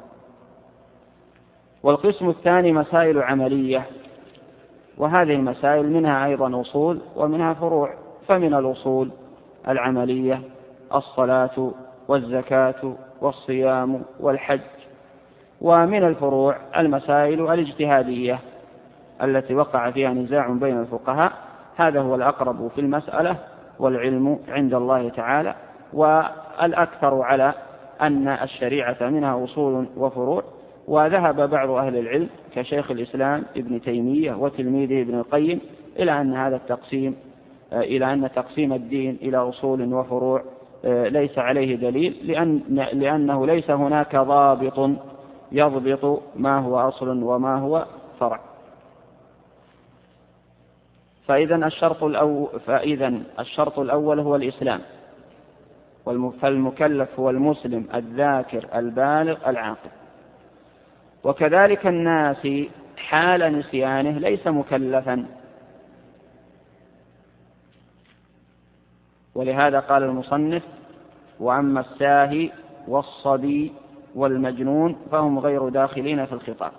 والقسم الثاني مسائل عملية، وهذه المسائل منها أيضا أصول ومنها فروع. فمن الأصول العملية الصلاة والزكاة والصيام والحج. ومن الفروع المسائل الاجتهادية التي وقع فيها نزاع بين الفقهاء، هذا هو الأقرب في المسألة، والعلم عند الله تعالى. والأكثر على أن الشريعة منها أصول وفروع. وذهب بعض أهل العلم كشيخ الإسلام ابن تيمية وتلميذه ابن القيم إلى أن هذا التقسيم إلى أن تقسيم الدين إلى أصول وفروع ليس عليه دليل، لأن لأنه ليس هناك ضابط يضبط ما هو أصل وما هو فرع. فإذا الشرط الأول فإذا الشرط الأول هو الإسلام، فالمكلف هو المسلم الذاكر البالغ العاقل. وكذلك الناس حال نسيانه ليس مكلفا، ولهذا قال المصنف: وأما الساهي والصبي والمجنون فهم غير داخلين في الخطاب.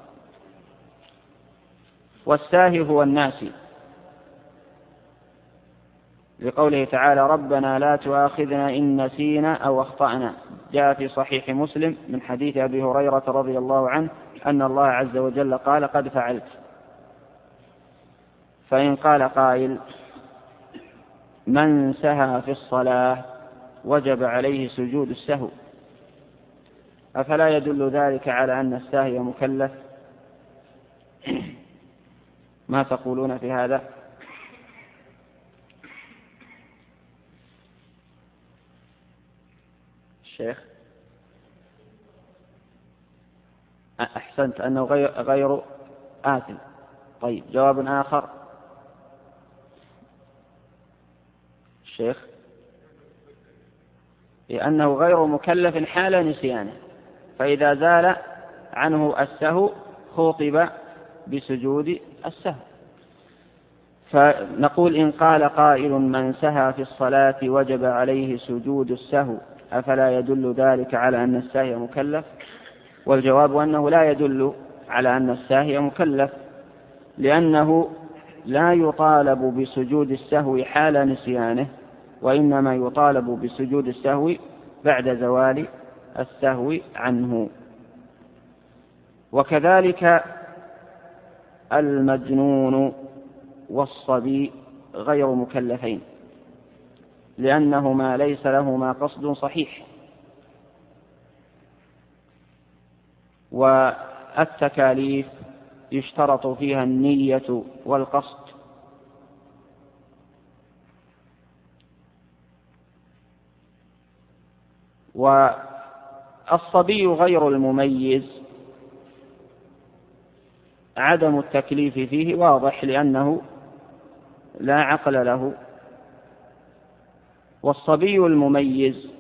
والساهي هو الناسي، لقوله تعالى: ربنا لا تؤاخذنا إن نسينا أو أخطأنا. جاء في صحيح مسلم من حديث أبي هريرة رضي الله عنه أن الله عز وجل قال: قد فعلت. فإن قال قائل: من سهى في الصلاة وجب عليه سجود السهو، أفلا يدل ذلك على أن الساهي مكلف؟ ما تقولون في هذا؟ الشيخ أحسنت أنه غير, غير آثم. طيب، جواب آخر الشيخ: لأنه غير مكلف حال نسيانه، فإذا زال عنه السهو خوطب بسجود السهو. فنقول: إن قال قائل من سهى في الصلاة وجب عليه سجود السهو، أفلا يدل ذلك على أن الساهي مكلف؟ والجواب أنه لا يدل على أن الساهي مكلف، لأنه لا يطالب بسجود السهو حال نسيانه، وإنما يطالب بسجود السهو بعد زوال السهو عنه. وكذلك المجنون والصبي غير مكلفين، لأنهما ليس لهما قصد صحيح، والتكاليف يشترط فيها النية والقصد. والصبي غير المميز عدم التكليف فيه واضح، لأنه لا عقل له. والصبي المميز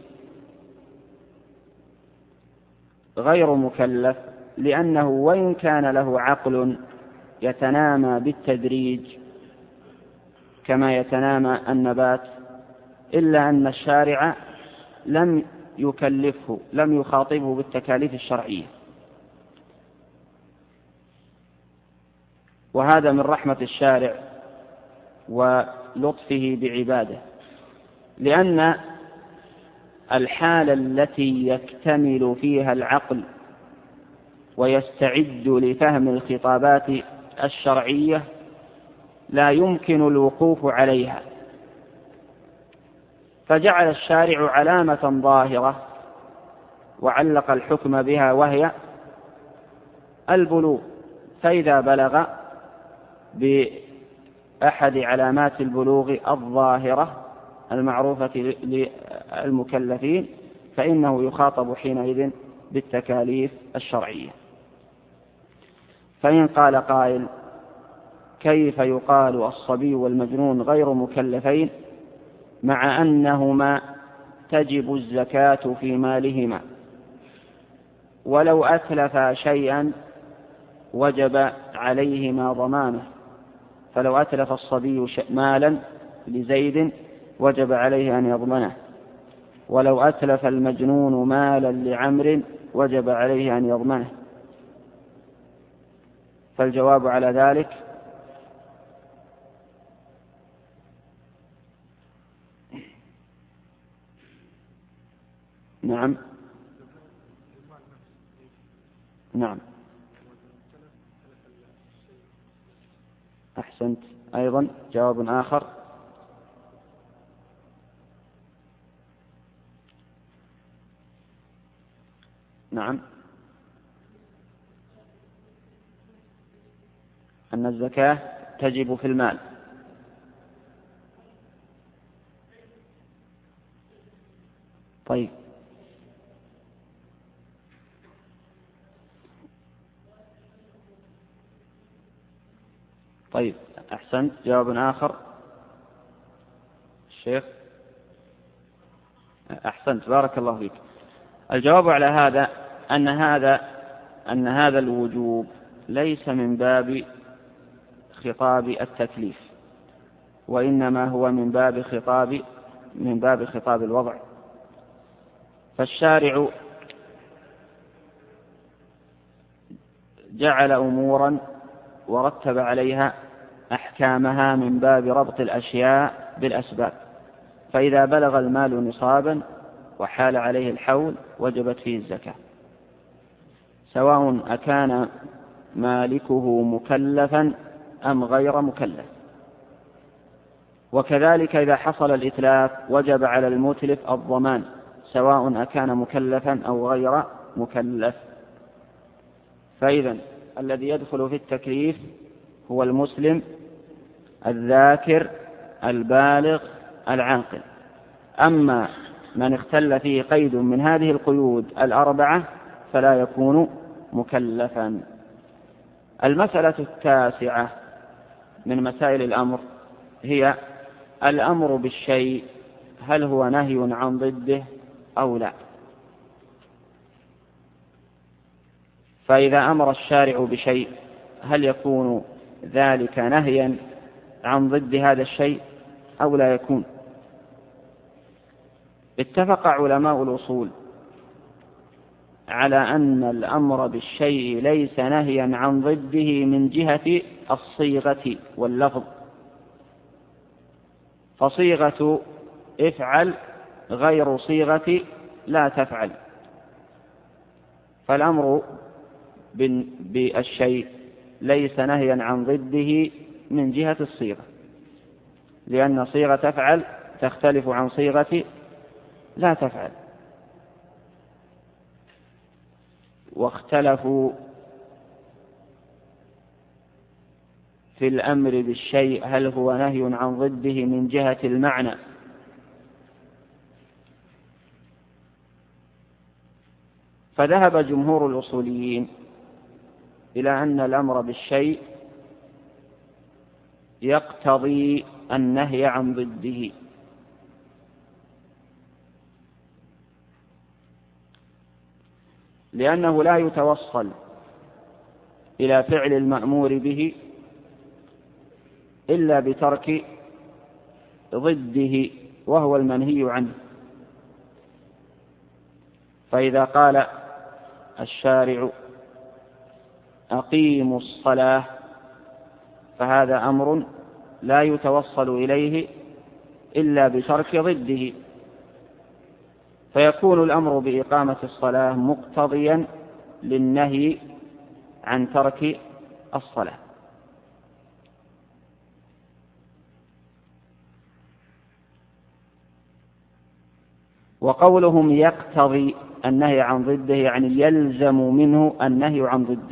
غير مكلف، لأنه وإن كان له عقل يتنامى بالتدريج كما يتنامى النبات، إلا أن الشارع لم يكلفه، لم يخاطبه بالتكاليف الشرعية. وهذا من رحمة الشارع ولطفه بعباده، لأن الحالة التي يكتمل فيها العقل ويستعد لفهم الخطابات الشرعية لا يمكن الوقوف عليها، فجعل الشارع علامة ظاهرة وعلق الحكم بها، وهي البلوغ. فإذا بلغ بأحد علامات البلوغ الظاهرة المعروفة للمكلفين فإنه يخاطب حينئذ بالتكاليف الشرعية. فإن قال قائل: كيف يقال الصبي والمجنون غير مكلفين مع أنهما تجب الزكاة في مالهما، ولو أتلفا شيئا وجب عليهما ضمانه؟ فلو أتلف الصبي مالا لزيد وجب عليه أن يضمنه، ولو أتلف المجنون مالا لعمر وجب عليه أن يضمنه. فالجواب على ذلك نعم نعم أحسنت. أيضا جواب آخر: نعم أن الزكاة تجب في المال. طيب، طيب أحسنت. جواب آخر الشيخ. أحسنت، بارك الله فيك. الجواب على هذا أن هذا أن هذا الوجوب ليس من باب خطاب التكليف، وإنما هو من باب خطاب من باب خطاب الوضع. فالشارع جعل أمورا ورتب عليها أحكامها من باب ربط الأشياء بالأسباب، فإذا بلغ المال نصابا وحال عليه الحول وجبت فيه الزكاة، سواء أكان مالكه مكلفا أم غير مكلف. وكذلك إذا حصل الإتلاف وجب على المتلف الضمان، سواء أكان مكلفا أو غير مكلف. فإذا الذي يدخل في التكليف هو المسلم الذاكر البالغ العاقل. أما من اختل فيه قيد من هذه القيود الأربعة فلا يكون مكلفا. المسألة التاسعة من مسائل الأمر هي الأمر بالشيء، هل هو نهي عن ضده أو لا؟ فإذا أمر الشارع بشيء هل يكون ذلك نهيا عن ضد هذا الشيء أو لا يكون؟ اتفق علماء الأصول على أن الأمر بالشيء ليس نهيا عن ضده من جهة الصيغة واللفظ، فصيغة افعل غير صيغة لا تفعل. فالأمر بالشيء ليس نهيا عن ضده من جهة الصيغة، لأن صيغة تفعل تختلف عن صيغة لا تفعل. واختلفوا في الأمر بالشيء هل هو نهي عن ضده من جهة المعنى، فذهب جمهور الأصوليين إلى أن الأمر بالشيء يقتضي النهي عن ضده، لأنه لا يتوصل إلى فعل المأمور به إلا بترك ضده وهو المنهي عنه. فإذا قال الشارع أقيموا الصلاة فهذا أمر لا يتوصل إليه إلا بترك ضده، فيكون الأمر بإقامة الصلاة مقتضيا للنهي عن ترك الصلاة. وقولهم يقتضي النهي عن ضده يعني يلزم منه النهي عن ضده.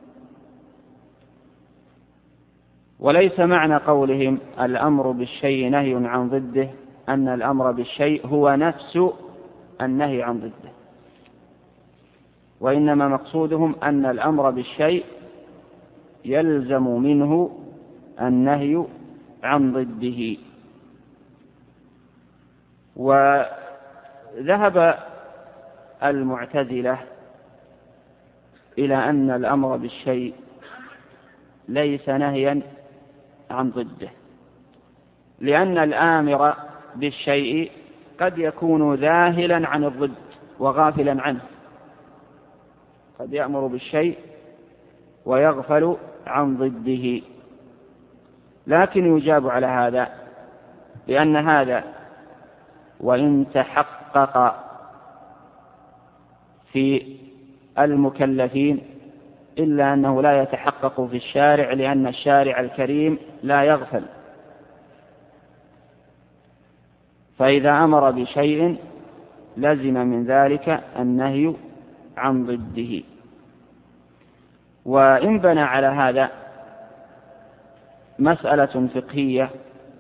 وليس معنى قولهم الأمر بالشيء نهي عن ضده أن الأمر بالشيء هو نفس النهي عن ضده، وإنما مقصودهم أن الأمر بالشيء يلزم منه النهي عن ضده. وذهب المعتزلة إلى أن الأمر بالشيء ليس نهيا عن ضده، لأن الآمر بالشيء قد يكون ذاهلا عن الضد وغافلا عنه، قد يأمر بالشيء ويغفل عن ضده. لكن يجاب على هذا بأن هذا وإن تحقق في المكلفين إلا أنه لا يتحقق في الشارع، لأن الشارع الكريم لا يغفل، فإذا أمر بشيء لزم من ذلك النهي عن ضده. وإن بنى على هذا مسألة فقهية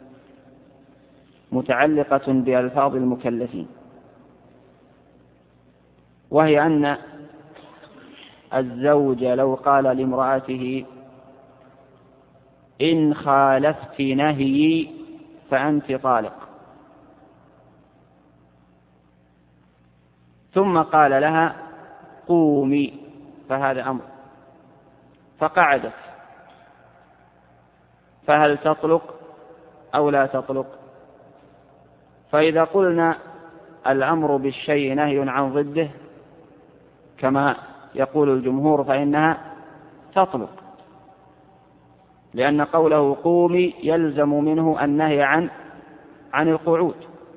متعلقة بألفاظ المكلفين، وهي أن الزوج لو قال لامرأته إن خالفت نهيي فأنت طالق، ثم قال لها قومي، فهذا أمر، فقعدت، فهل تطلق أو لا تطلق؟ فإذا قلنا الأمر بالشيء نهي عن ضده كما يقول الجمهور فإنها تطلق، لأن قوله قومي يلزم منه النهي عن عن القعود.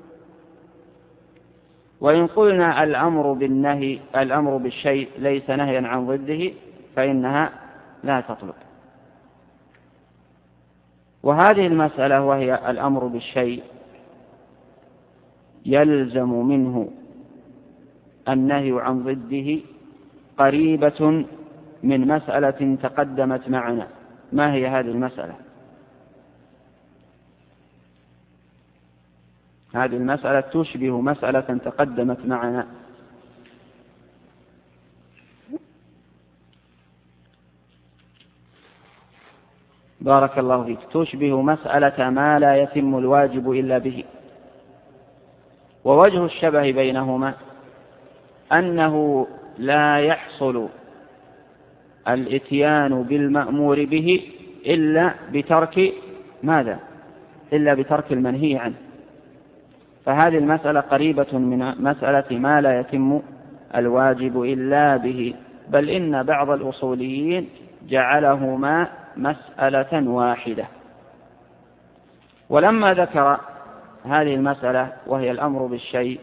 وإن قلنا الأمر بالنهي الأمر بالشيء ليس نهيا عن ضده فإنها لا تطلق. وهذه المسألة وهي الأمر بالشيء يلزم منه النهي عن ضده قريبة من مسألة تقدمت معنا. ما هي هذه المسألة؟ هذه المسألة تشبه مسألة تقدمت معنا، بارك الله فيك، تشبه مسألة ما لا يتم الواجب إلا به. ووجه الشبه بينهما أنه لا يحصل الإتيان بالمأمور به إلا بترك ماذا؟ إلا بترك المنهي عنه. فهذه المسألة قريبة من مسألة ما لا يتم الواجب إلا به، بل إن بعض الأصوليين جعلهما مسألة واحدة. ولما ذكر هذه المسألة وهي الأمر بالشيء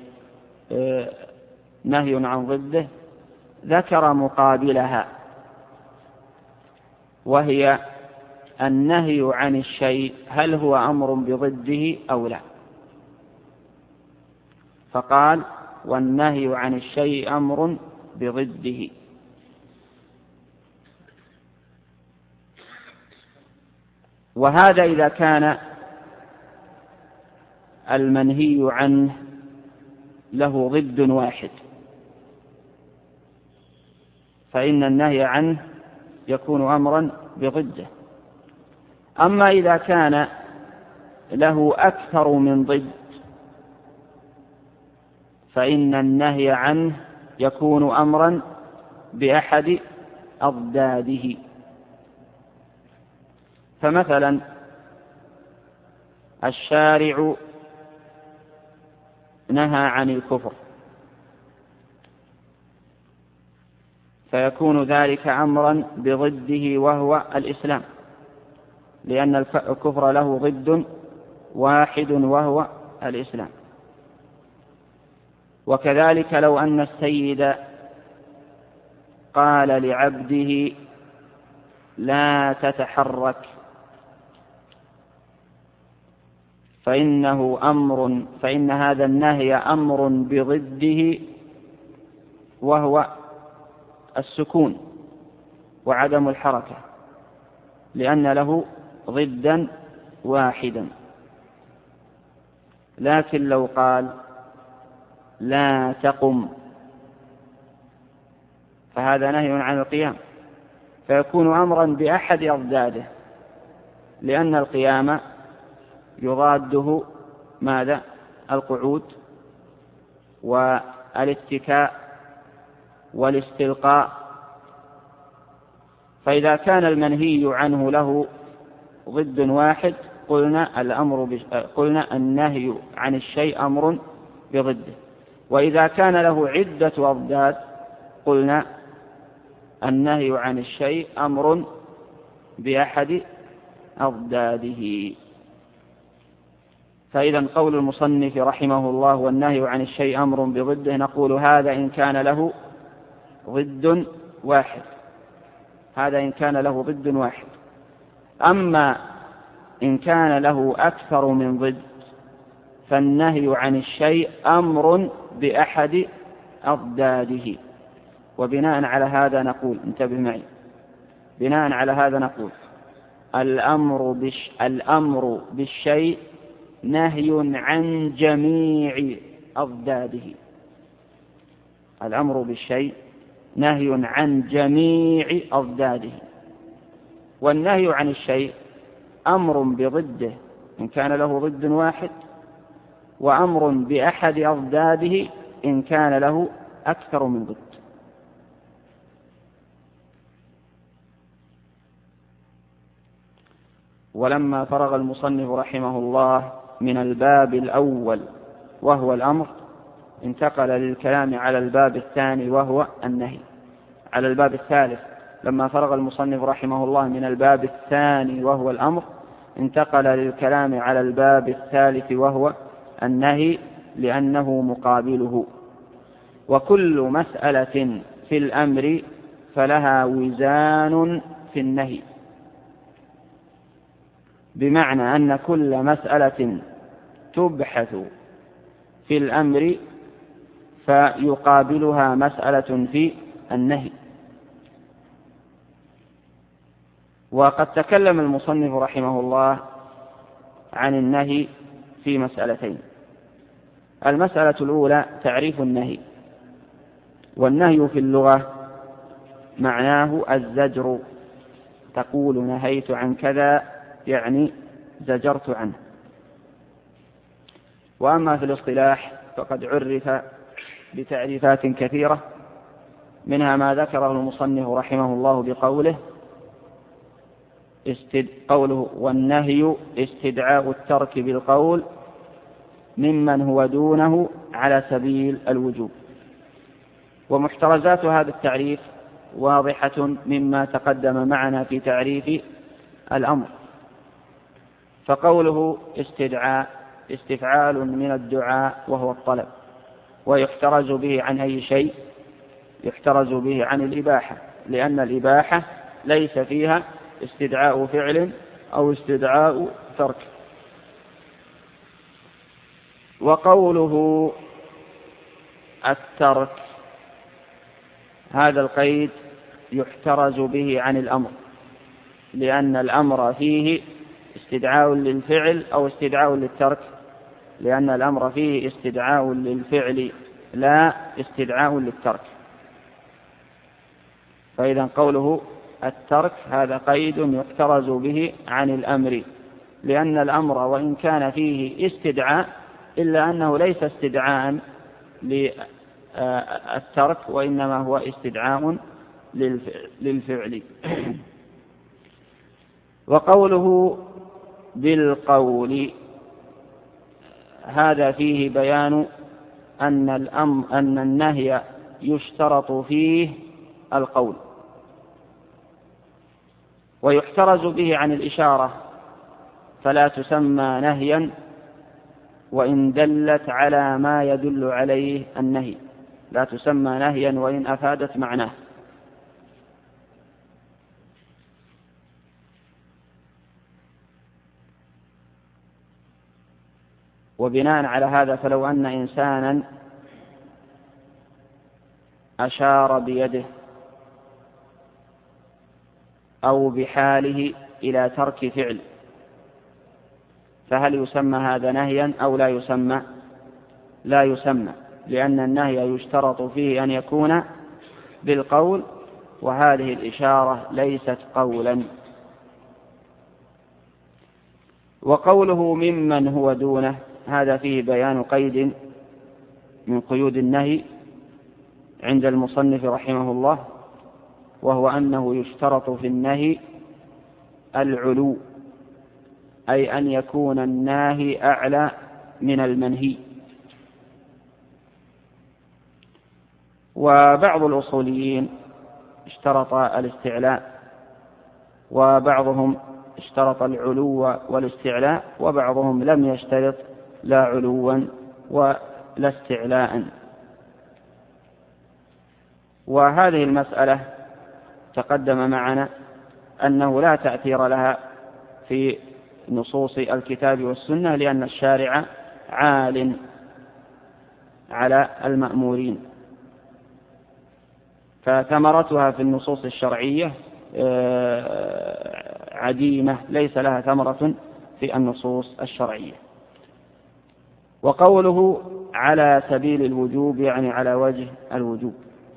نهي عن ضده ذكر مقابلها، وهي النهي عن الشيء هل هو أمر بضده أو لا؟ فقال والنهي عن الشيء أمر بضده. وهذا إذا كان المنهي عنه له ضد واحد، فإن النهي عنه يكون أمرا بضده. أما إذا كان له أكثر من ضد فإن النهي عنه يكون أمرا بأحد أضداده. فمثلا الشارع نهى عن الكفر، فيكون ذلك أمرا بضده وهو الإسلام، لأن الكفر له ضد واحد وهو الإسلام. وكذلك لو أن السيد قال لعبده لا تتحرك، فإنه أمر فإن هذا النهي أمر بضده، وهو السكون وعدم الحركة، لأن له ضدا واحدا. لكن لو قال لا تقم فهذا نهي عن القيام، فيكون أمرا بأحد أضداده، لأن القيام يضاده ماذا؟ القعود والاتكاء والاستلقاء. فإذا كان المنهي عنه له ضد واحد قلنا الأمر بش... قلنا النهي عن الشيء أمر بضده. وإذا كان له عدة أضداد قلنا النهي عن الشيء أمر بأحد أضداده. فإذا قول المصنف رحمه الله والنهي عن الشيء أمر بضده، نقول هذا إن كان له ضد واحد، هذا إن كان له ضد واحد. أما إن كان له أكثر من ضد فالنهي عن الشيء أمر بأحد أضداده. وبناء على هذا نقول، انتبه معي، بناء على هذا نقول الأمر, بش الأمر بالشيء نهي عن جميع أضداده. الأمر بالشيء نهي عن جميع أضداده، والنهي عن الشيء أمر بضده إن كان له ضد واحد، وأمر بأحد أضداده إن كان له أكثر من ضد. ولما فرغ المصنف رحمه الله من الباب الأول وهو الأمر، انتقل للكلام على الباب الثاني وهو النهي. على الباب الثالث، لما فرغ المصنف رحمه الله من الباب الثاني وهو الأمر، انتقل للكلام على الباب الثالث وهو النهي، لأنه مقابله. وكل مسألة في الأمر فلها وزان في النهي، بمعنى أن كل مسألة تبحث في الأمر فيقابلها مسألة في النهي. وقد تكلم المصنف رحمه الله عن النهي في مسألتين. المسألة الأولى تعريف النهي. والنهي في اللغة معناه الزجر، تقول نهيت عن كذا يعني زجرت عنه. وأما في الاصطلاح فقد عرف بتعريفات كثيرة، منها ما ذكره المصنف رحمه الله بقوله استد... قوله والنهي استدعاء الترك بالقول ممن هو دونه على سبيل الوجوب. ومحترزات هذا التعريف واضحة مما تقدم معنا في تعريف الأمر. فقوله استدعاء استفعال من الدعاء وهو الطلب، ويحترز به عن أي شيء؟ يحترز به عن الإباحة، لأن الإباحة ليس فيها استدعاء فعل أو استدعاء ترك. وقوله الترك هذا القيد يحترز به عن الأمر، لأن الأمر فيه استدعاء للفعل أو استدعاء للترك، لأن الأمر فيه استدعاء للفعل لا استدعاء للترك. فإذا قوله الترك هذا قيد يحترز به عن الأمر، لأن الأمر وإن كان فيه استدعاء إلا أنه ليس استدعاء للترك، وإنما هو استدعاء للفعل. وقوله بالقول هذا فيه بيان أن الأمر أن النهي يشترط فيه القول، ويحترز به عن الإشارة، فلا تسمى نهيا وإن دلت على ما يدل عليه النهي، لا تسمى نهيا وإن أفادت معناه. وبناء على هذا فلو أن إنسانا أشار بيده أو بحاله إلى ترك فعل، فهل يسمى هذا نهيا أو لا يسمى؟ لا يسمى، لأن النهي يشترط فيه أن يكون بالقول، وهذه الإشارة ليست قولا. وقوله ممن هو دونه، هذا فيه بيان قيد من قيود النهي عند المصنف رحمه الله، وهو أنه يشترط في النهي العلو، أي أن يكون الناهي أعلى من المنهي. وبعض الأصوليين اشترط الاستعلاء، وبعضهم اشترط العلو والاستعلاء، وبعضهم لم يشترط لا علوا ولا استعلاء. وهذه المسألة تقدم معنا أنه لا تأثير لها في نصوص الكتاب والسنة، لأن الشارع عال على المأمورين، فثمرتها في النصوص الشرعية عديمة، ليس لها ثمرة في النصوص الشرعية. وقوله على سبيل الوجوب يعني على وجه الوجوب،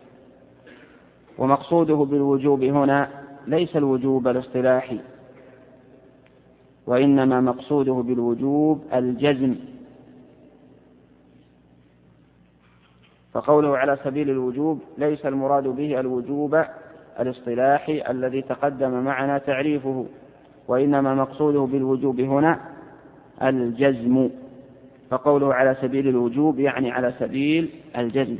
ومقصوده بالوجوب هنا ليس الوجوب الاصطلاحي، وإنما مقصوده بالوجوب الجزم. فقوله على سبيل الوجوب ليس المراد به الوجوب الاصطلاحي الذي تقدم معنا تعريفه، وإنما مقصوده بالوجوب هنا الجزم. فقوله على سبيل الوجوب يعني على سبيل الجزم.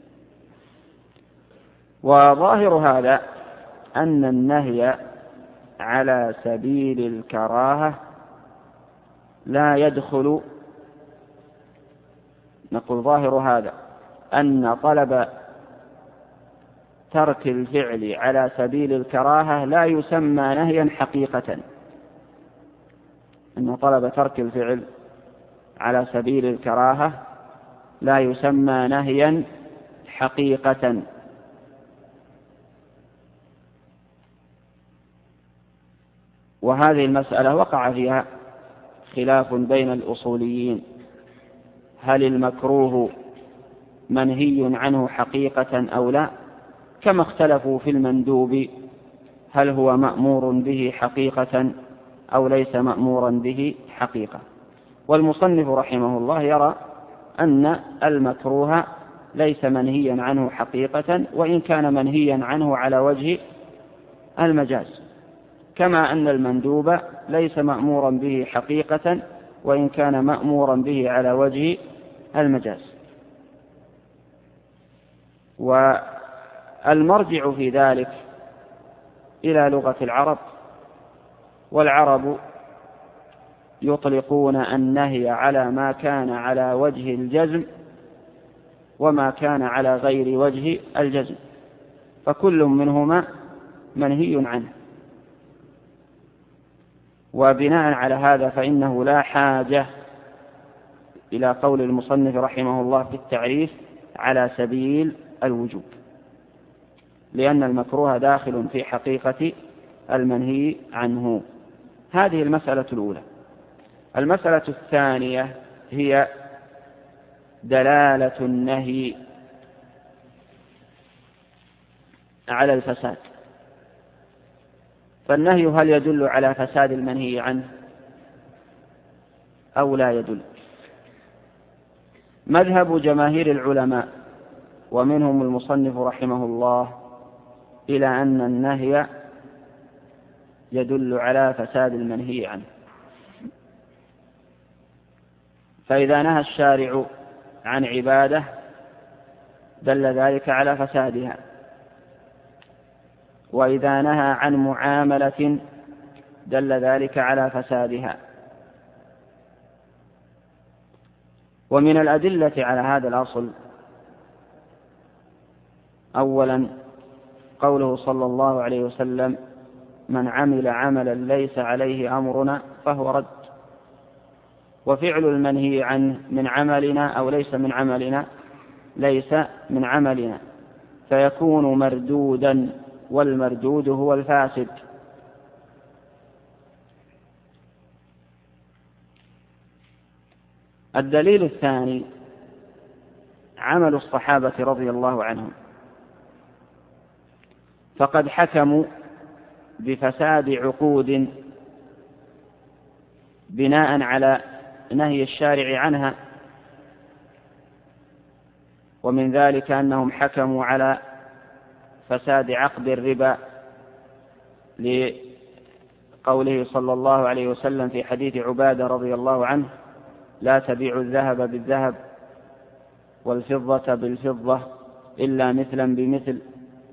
وظاهر هذا أن النهي على سبيل الكراهة لا يدخل، نقول ظاهر هذا أن طلب ترك الفعل على سبيل الكراهة لا يسمى نهيا حقيقة، أن طلب ترك الفعل على سبيل الكراهة لا يسمى نهيا حقيقة. وهذه المسألة وقع فيها خلاف بين الأصوليين، هل المكروه منهي عنه حقيقة أو لا، كما اختلفوا في المندوب هل هو مأمور به حقيقة أو ليس مأمورا به حقيقة. والمصنف رحمه الله يرى أن المكروه ليس منهيا عنه حقيقة، وإن كان منهيا عنه على وجه المجاز، كما أن المندوب ليس مأمورا به حقيقة، وإن كان مأمورا به على وجه المجاز. والمرجع في ذلك إلى لغة العرب، والعرب يطلقون النهي على ما كان على وجه الجزم وما كان على غير وجه الجزم، فكل منهما منهي عنه. وبناء على هذا فإنه لا حاجة إلى قول المصنف رحمه الله في التعريف على سبيل الوجوب، لأن المكروه داخل في حقيقة المنهي عنه. هذه المسألة الأولى. المسألة الثانية هي دلالة النهي على الفساد. فالنهي هل يدل على فساد المنهي عنه أو لا يدل؟ مذهب جماهير العلماء ومنهم المصنف رحمه الله إلى أن النهي يدل على فساد المنهي عنه. فإذا نهى الشارع عن عبادة دل ذلك على فسادها، وإذا نهى عن معاملة دل ذلك على فسادها. ومن الأدلة على هذا الأصل أولا قوله صلى الله عليه وسلم: من عمل عملا ليس عليه أمرنا فهو رد. وفعل المنهي عنه من عملنا أو ليس من عملنا؟ ليس من عملنا، فيكون مردودا، والمردود هو الفاسد. الدليل الثاني عمل الصحابة رضي الله عنهم، فقد حكموا بفساد عقود بناء على نهي الشارع عنها، ومن ذلك أنهم حكموا على فساد عقد الربا لقوله صلى الله عليه وسلم في حديث عبادة رضي الله عنه: لا تبيعوا الذهب بالذهب والفضة بالفضة إلا مثلا بمثل.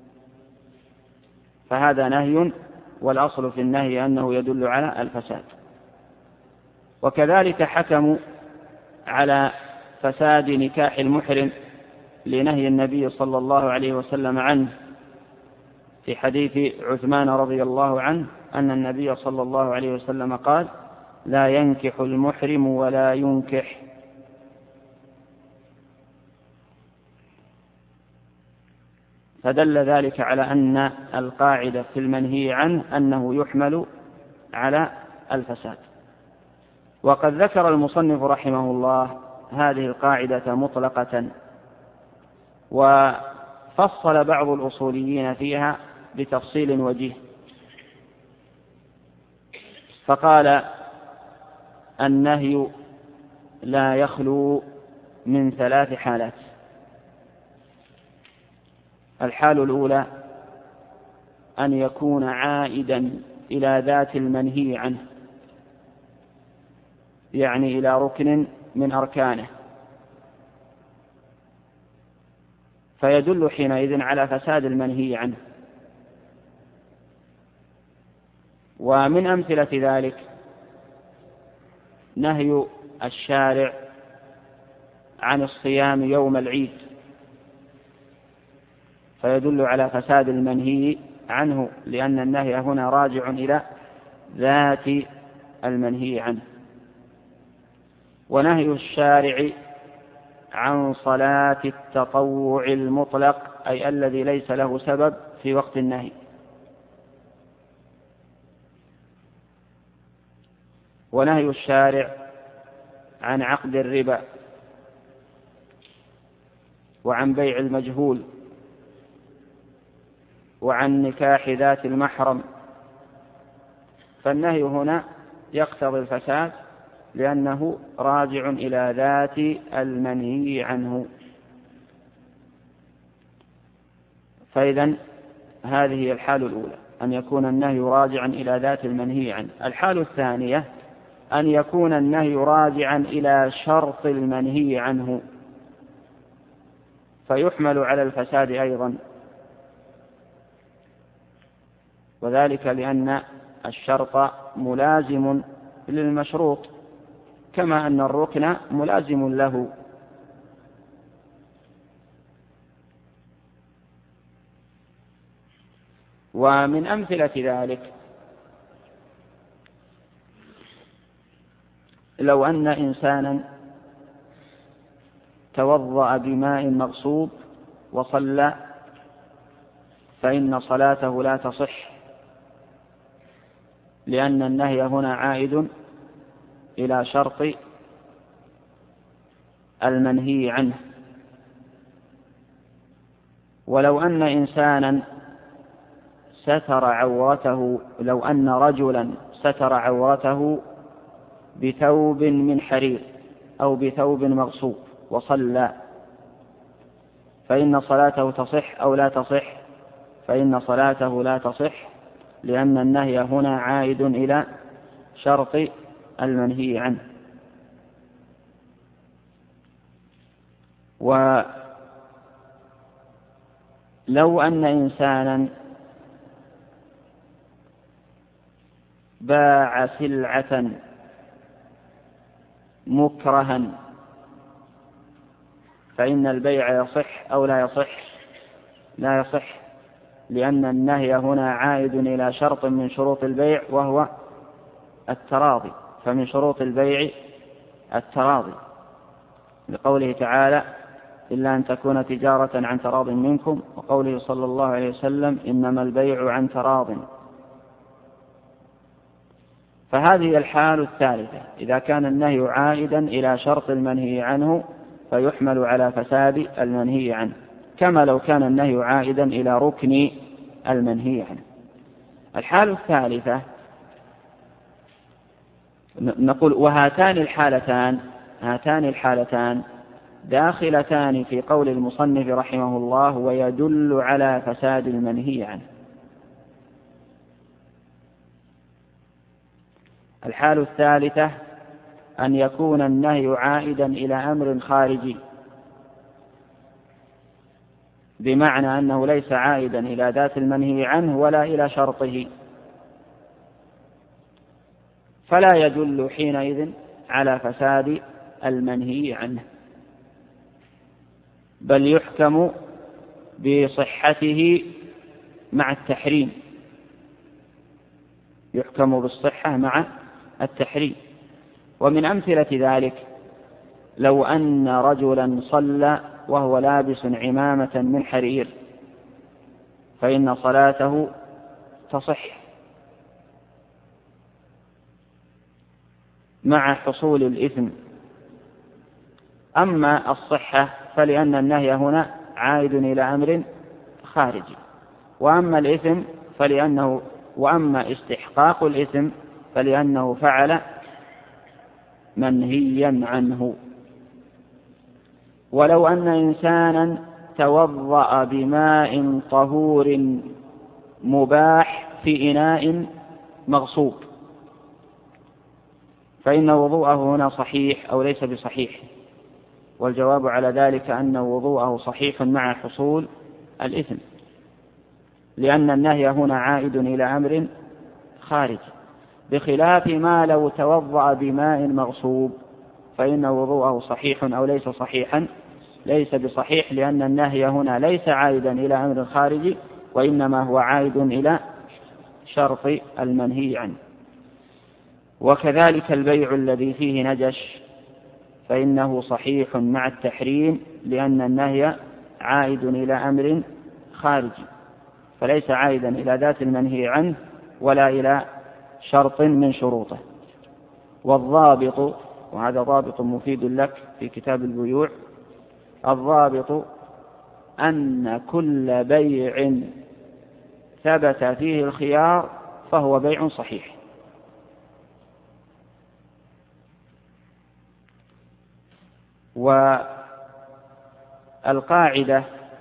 فهذا نهي، والأصل في النهي أنه يدل على الفساد. وكذلك حكموا على فساد نكاح المحرم لنهي النبي صلى الله عليه وسلم عنه في حديث عثمان رضي الله عنه أن النبي صلى الله عليه وسلم قال: لا ينكح المحرم ولا ينكح. فدل ذلك على أن القاعدة في المنهي عنه أنه يحمل على الفساد. وقد ذكر المصنف رحمه الله هذه القاعدة مطلقة، وفصل بعض الأصوليين فيها بتفصيل وجيه، فقال: النهي لا يخلو من ثلاث حالات. الحال الأولى أن يكون عائدا إلى ذات المنهي عنه، يعني إلى ركن من أركانه، فيدل حينئذ على فساد المنهي عنه. ومن أمثلة ذلك نهي الشارع عن الصيام يوم العيد، فيدل على فساد المنهي عنه، لأن النهي هنا راجع إلى ذات المنهي عنه. ونهي الشارع عن صلاة التطوع المطلق، أي الذي ليس له سبب في وقت النهي. ونهي الشارع عن عقد الربا وعن بيع المجهول وعن نكاح ذات المحرم. فالنهي هنا يقتضي الفساد لأنه راجع إلى ذات المنهي عنه. فإذن هذه هي الحال الأولى، أن يكون النهي راجعا إلى ذات المنهي عنه. الحال الثانية أن يكون النهي راجعا إلى شرط المنهي عنه، فيحمل على الفساد أيضا، وذلك لأن الشرط ملازم للمشروط كما أن الركن ملازم له. ومن أمثلة ذلك لو أن إنسانا توضأ بماء مغصوب وصلى، فإن صلاته لا تصح، لأن النهي هنا عائد إلى شرط المنهي عنه. ولو أن إنسانا ستر عورته، لو أن رجلا ستر عورته بثوب من حرير أو بثوب مغصوب وصلى، فإن صلاته تصح أو لا تصح؟ فإن صلاته لا تصح، لأن النهي هنا عائد إلى شرط المنهي عنه. ولو أن إنسانا باع سلعة مكرها، فإن البيع يصح أو لا يصح؟ لا يصح، لأن النهي هنا عائد إلى شرط من شروط البيع وهو التراضي، فمن شروط البيع التراضي، لقوله تعالى إلا أن تكون تجارة عن تراض منكم، وقوله صلى الله عليه وسلم إنما البيع عن تراض. فهذه الحال الثالثة إذا كان النهي عائدا إلى شرط المنهي عنه فيحمل على فساد المنهي عنه، كما لو كان النهي عائدا إلى ركن المنهي عنه. الحال الثالثة نقول وهاتان الحالتان هاتان الحالتان داخلتان في قول المصنف رحمه الله ويدل على فساد المنهي عنه. الحال الثالثة أن يكون النهي عائدا إلى أمر خارجي، بمعنى أنه ليس عائدا إلى ذات المنهي عنه ولا إلى شرطه، فلا يدل حينئذ على فساد المنهي عنه، بل يحكم بصحته مع التحريم، يحكم بالصحة مع التحريم. ومن أمثلة ذلك لو أن رجلا صلى وهو لابس عمامة من حرير فإن صلاته تصح مع حصول الإثم. أما الصحة فلأن النهي هنا عائد إلى أمر خارجي، وأما الإثم فلأنه وأما استحقاق الإثم فلأنه فعل منهيا عنه. ولو أن إنسانا توضأ بماء طهور مباح في إناء مغصوب فإن وضوءه هنا صحيح أو ليس بصحيح؟ والجواب على ذلك أن وضوءه صحيح مع حصول الإثم، لأن النهي هنا عائد إلى أمر خارج، بخلاف ما لو توضأ بماء مغصوب فإن وضوءه صحيح أو ليس صحيحا؟ ليس بصحيح، لأن النهي هنا ليس عائدا إلى أمر خارجي، وإنما هو عائد إلى شرط المنهي عنه. وكذلك البيع الذي فيه نجش فإنه صحيح مع التحريم، لأن النهي عائد إلى أمر خارجي، فليس عائدا إلى ذات المنهي عنه ولا إلى شرط من شروطه. والضابط، وهذا ضابط مفيد لك في كتاب البيوع، الضابط أن كل بيع ثبت فيه الخيار فهو بيع صحيح. والقاعدة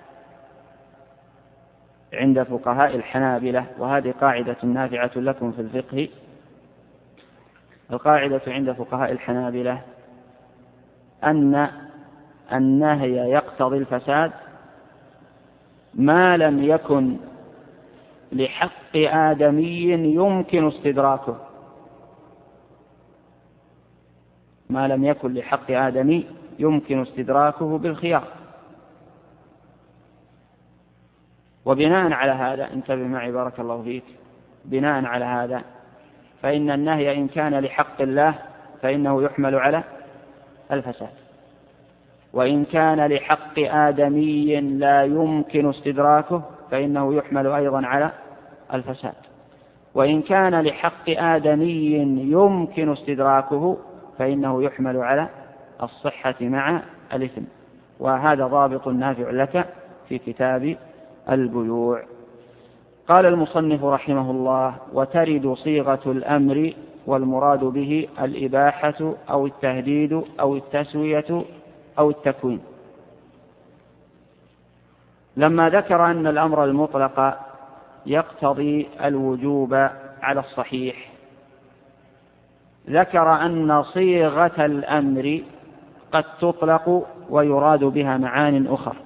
عند فقهاء الحنابلة، وهذه قاعدة نافعة لكم في الفقه، القاعدة عند فقهاء الحنابلة أن النهي يقتضي الفساد ما لم يكن لحق آدمي يمكن استدراكه، ما لم يكن لحق آدمي يمكن استدراكه بالخيار. وبناء على هذا، انتبه معي بارك الله فيك، بناء على هذا فإن النهي إن كان لحق الله فإنه يحمل على الفساد، وإن كان لحق آدمي لا يمكن استدراكه فإنه يحمل أيضا على الفساد، وإن كان لحق آدمي يمكن استدراكه فإنه يحمل على الصحة مع الإثم. وهذا ضابط نافع لك في كتاب البيوع. قال المصنف رحمه الله: وترد صيغة الأمر والمراد به الإباحة أو التهديد أو التسوية أو التكوين. لما ذكر أن الأمر المطلق يقتضي الوجوب على الصحيح، ذكر أن صيغة الأمر قد تطلق ويراد بها معان أخرى.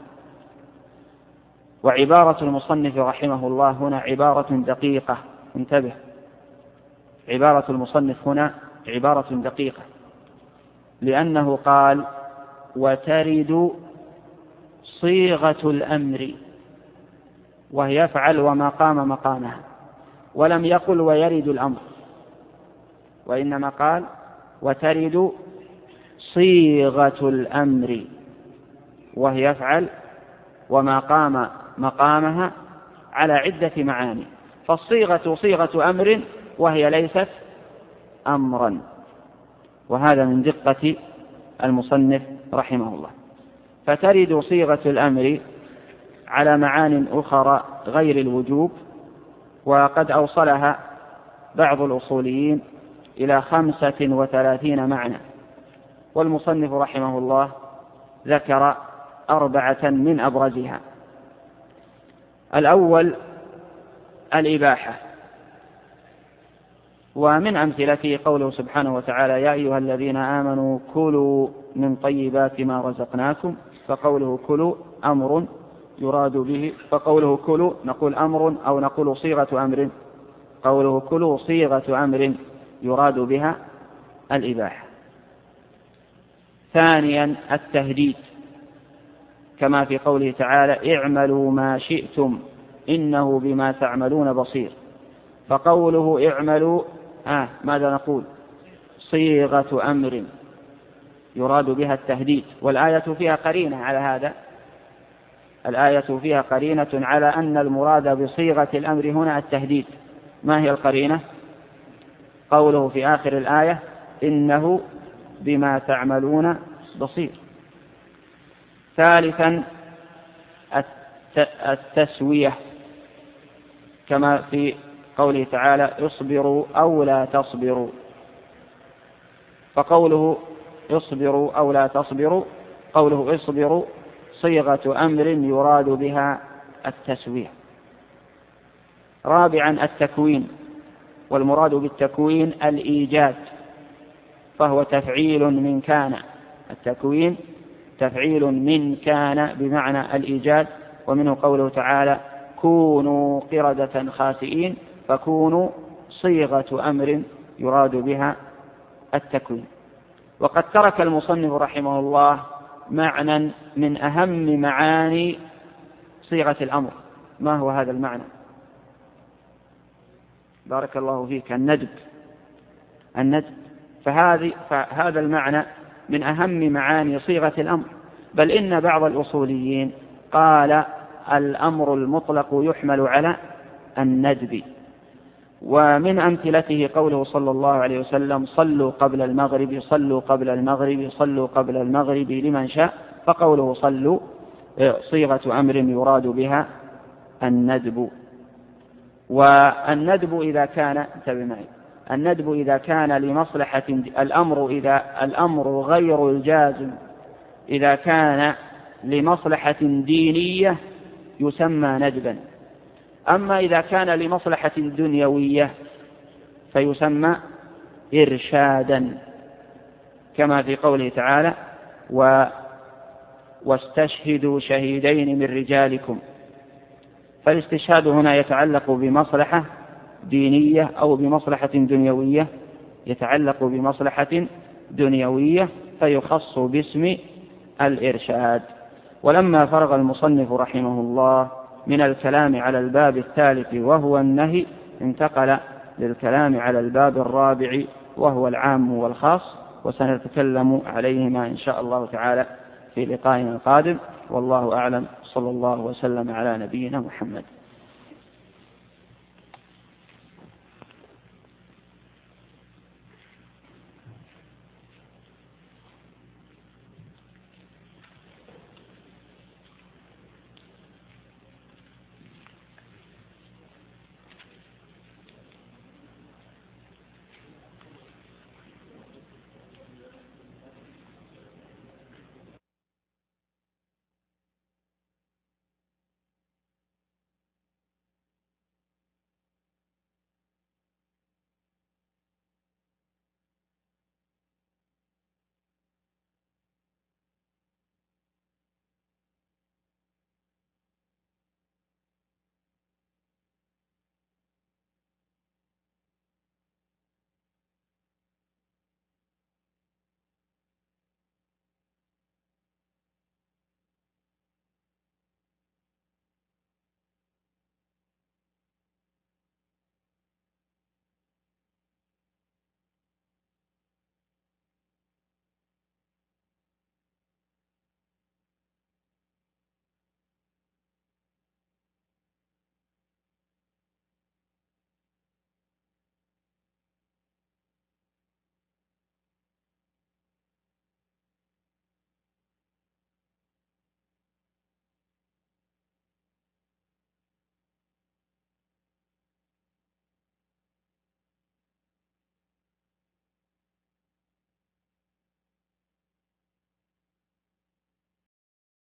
وعبارة المصنف رحمه الله هنا عبارة دقيقة، انتبه، عبارة المصنف هنا عبارة دقيقة، لأنه قال: وترد صيغة الأمر، وهي يفعل وما قام مقامها، ولم يقل ويرد الأمر، وإنما قال: وترد صيغة الأمر وهي يفعل وما قام مقامها على عدة معاني. فالصيغة صيغة أمر وهي ليست أمرا، وهذا من دقة المصنف رحمه الله. فترد صيغة الأمر على معان أخرى غير الوجوب، وقد أوصلها بعض الأصوليين إلى خمسة وثلاثين معنى، والمصنف رحمه الله ذكر أربعة من أبرزها. الأول الإباحة، ومن أمثلته قوله سبحانه وتعالى: يا أيها الذين آمنوا كلوا من طيبات ما رزقناكم. فقوله كلوا أمر يراد به، فقوله كلوا نقول أمر أو نقول صيغة أمر، قوله كلوا صيغة أمر يراد بها الإباحة. ثانيا التهديد، كما في قوله تعالى: اعملوا ما شئتم إنه بما تعملون بصير. فقوله اعملوا آه ماذا نقول؟ صيغة أمر يراد بها التهديد، والآية فيها قرينة على هذا، الآية فيها قرينة على أن المراد بصيغة الأمر هنا التهديد. ما هي القرينة؟ قوله في آخر الآية: إنه بما تعملون بصير. ثالثا التسوية، كما في قوله تعالى: اصبروا أو لا تصبروا. فقوله اصبروا أو لا تصبروا، قوله اصبروا صيغة أمر يراد بها التسوية. رابعا التكوين، والمراد بالتكوين الإيجاد، فهو تفعيل من كان. التكوين تفعيل من كان بمعنى الإيجاد، ومنه قوله تعالى: كونوا قردة خاسئين. فكونوا صيغة أمر يراد بها التكوين. وقد ترك المصنف رحمه الله معنى من أهم معاني صيغة الأمر. ما هو هذا المعنى؟ بارك الله فيك، الندب. الندب فهذه فهذا المعنى من أهم معاني صيغة الأمر، بل إن بعض الأصوليين قال الأمر المطلق يحمل على الندب. ومن أمثلته قوله صلى الله عليه وسلم: صلوا قبل المغرب صلوا قبل المغرب صلوا قبل المغرب لمن شاء. فقوله صلوا صيغة أمر يراد بها الندب. والندب إذا كان انتبه معي الندب إذا كان لمصلحة الأمر إذا الأمر غير الجازم إذا كان لمصلحة دينية يسمى ندبا، أما إذا كان لمصلحة دنيوية فيسمى إرشادا، كما في قوله تعالى: و واستشهدوا شهيدين من رجالكم. فالاستشهاد هنا يتعلق بمصلحة دينية أو بمصلحة دنيوية، يتعلق بمصلحة دنيوية فيخص باسم الإرشاد. ولما فرغ المصنف رحمه الله من الكلام على الباب الثالث وهو النهي، انتقل للكلام على الباب الرابع وهو العام والخاص، وسنتكلم عليهما إن شاء الله تعالى في لقائنا القادم. والله أعلم، صلى الله وسلم على نبينا محمد.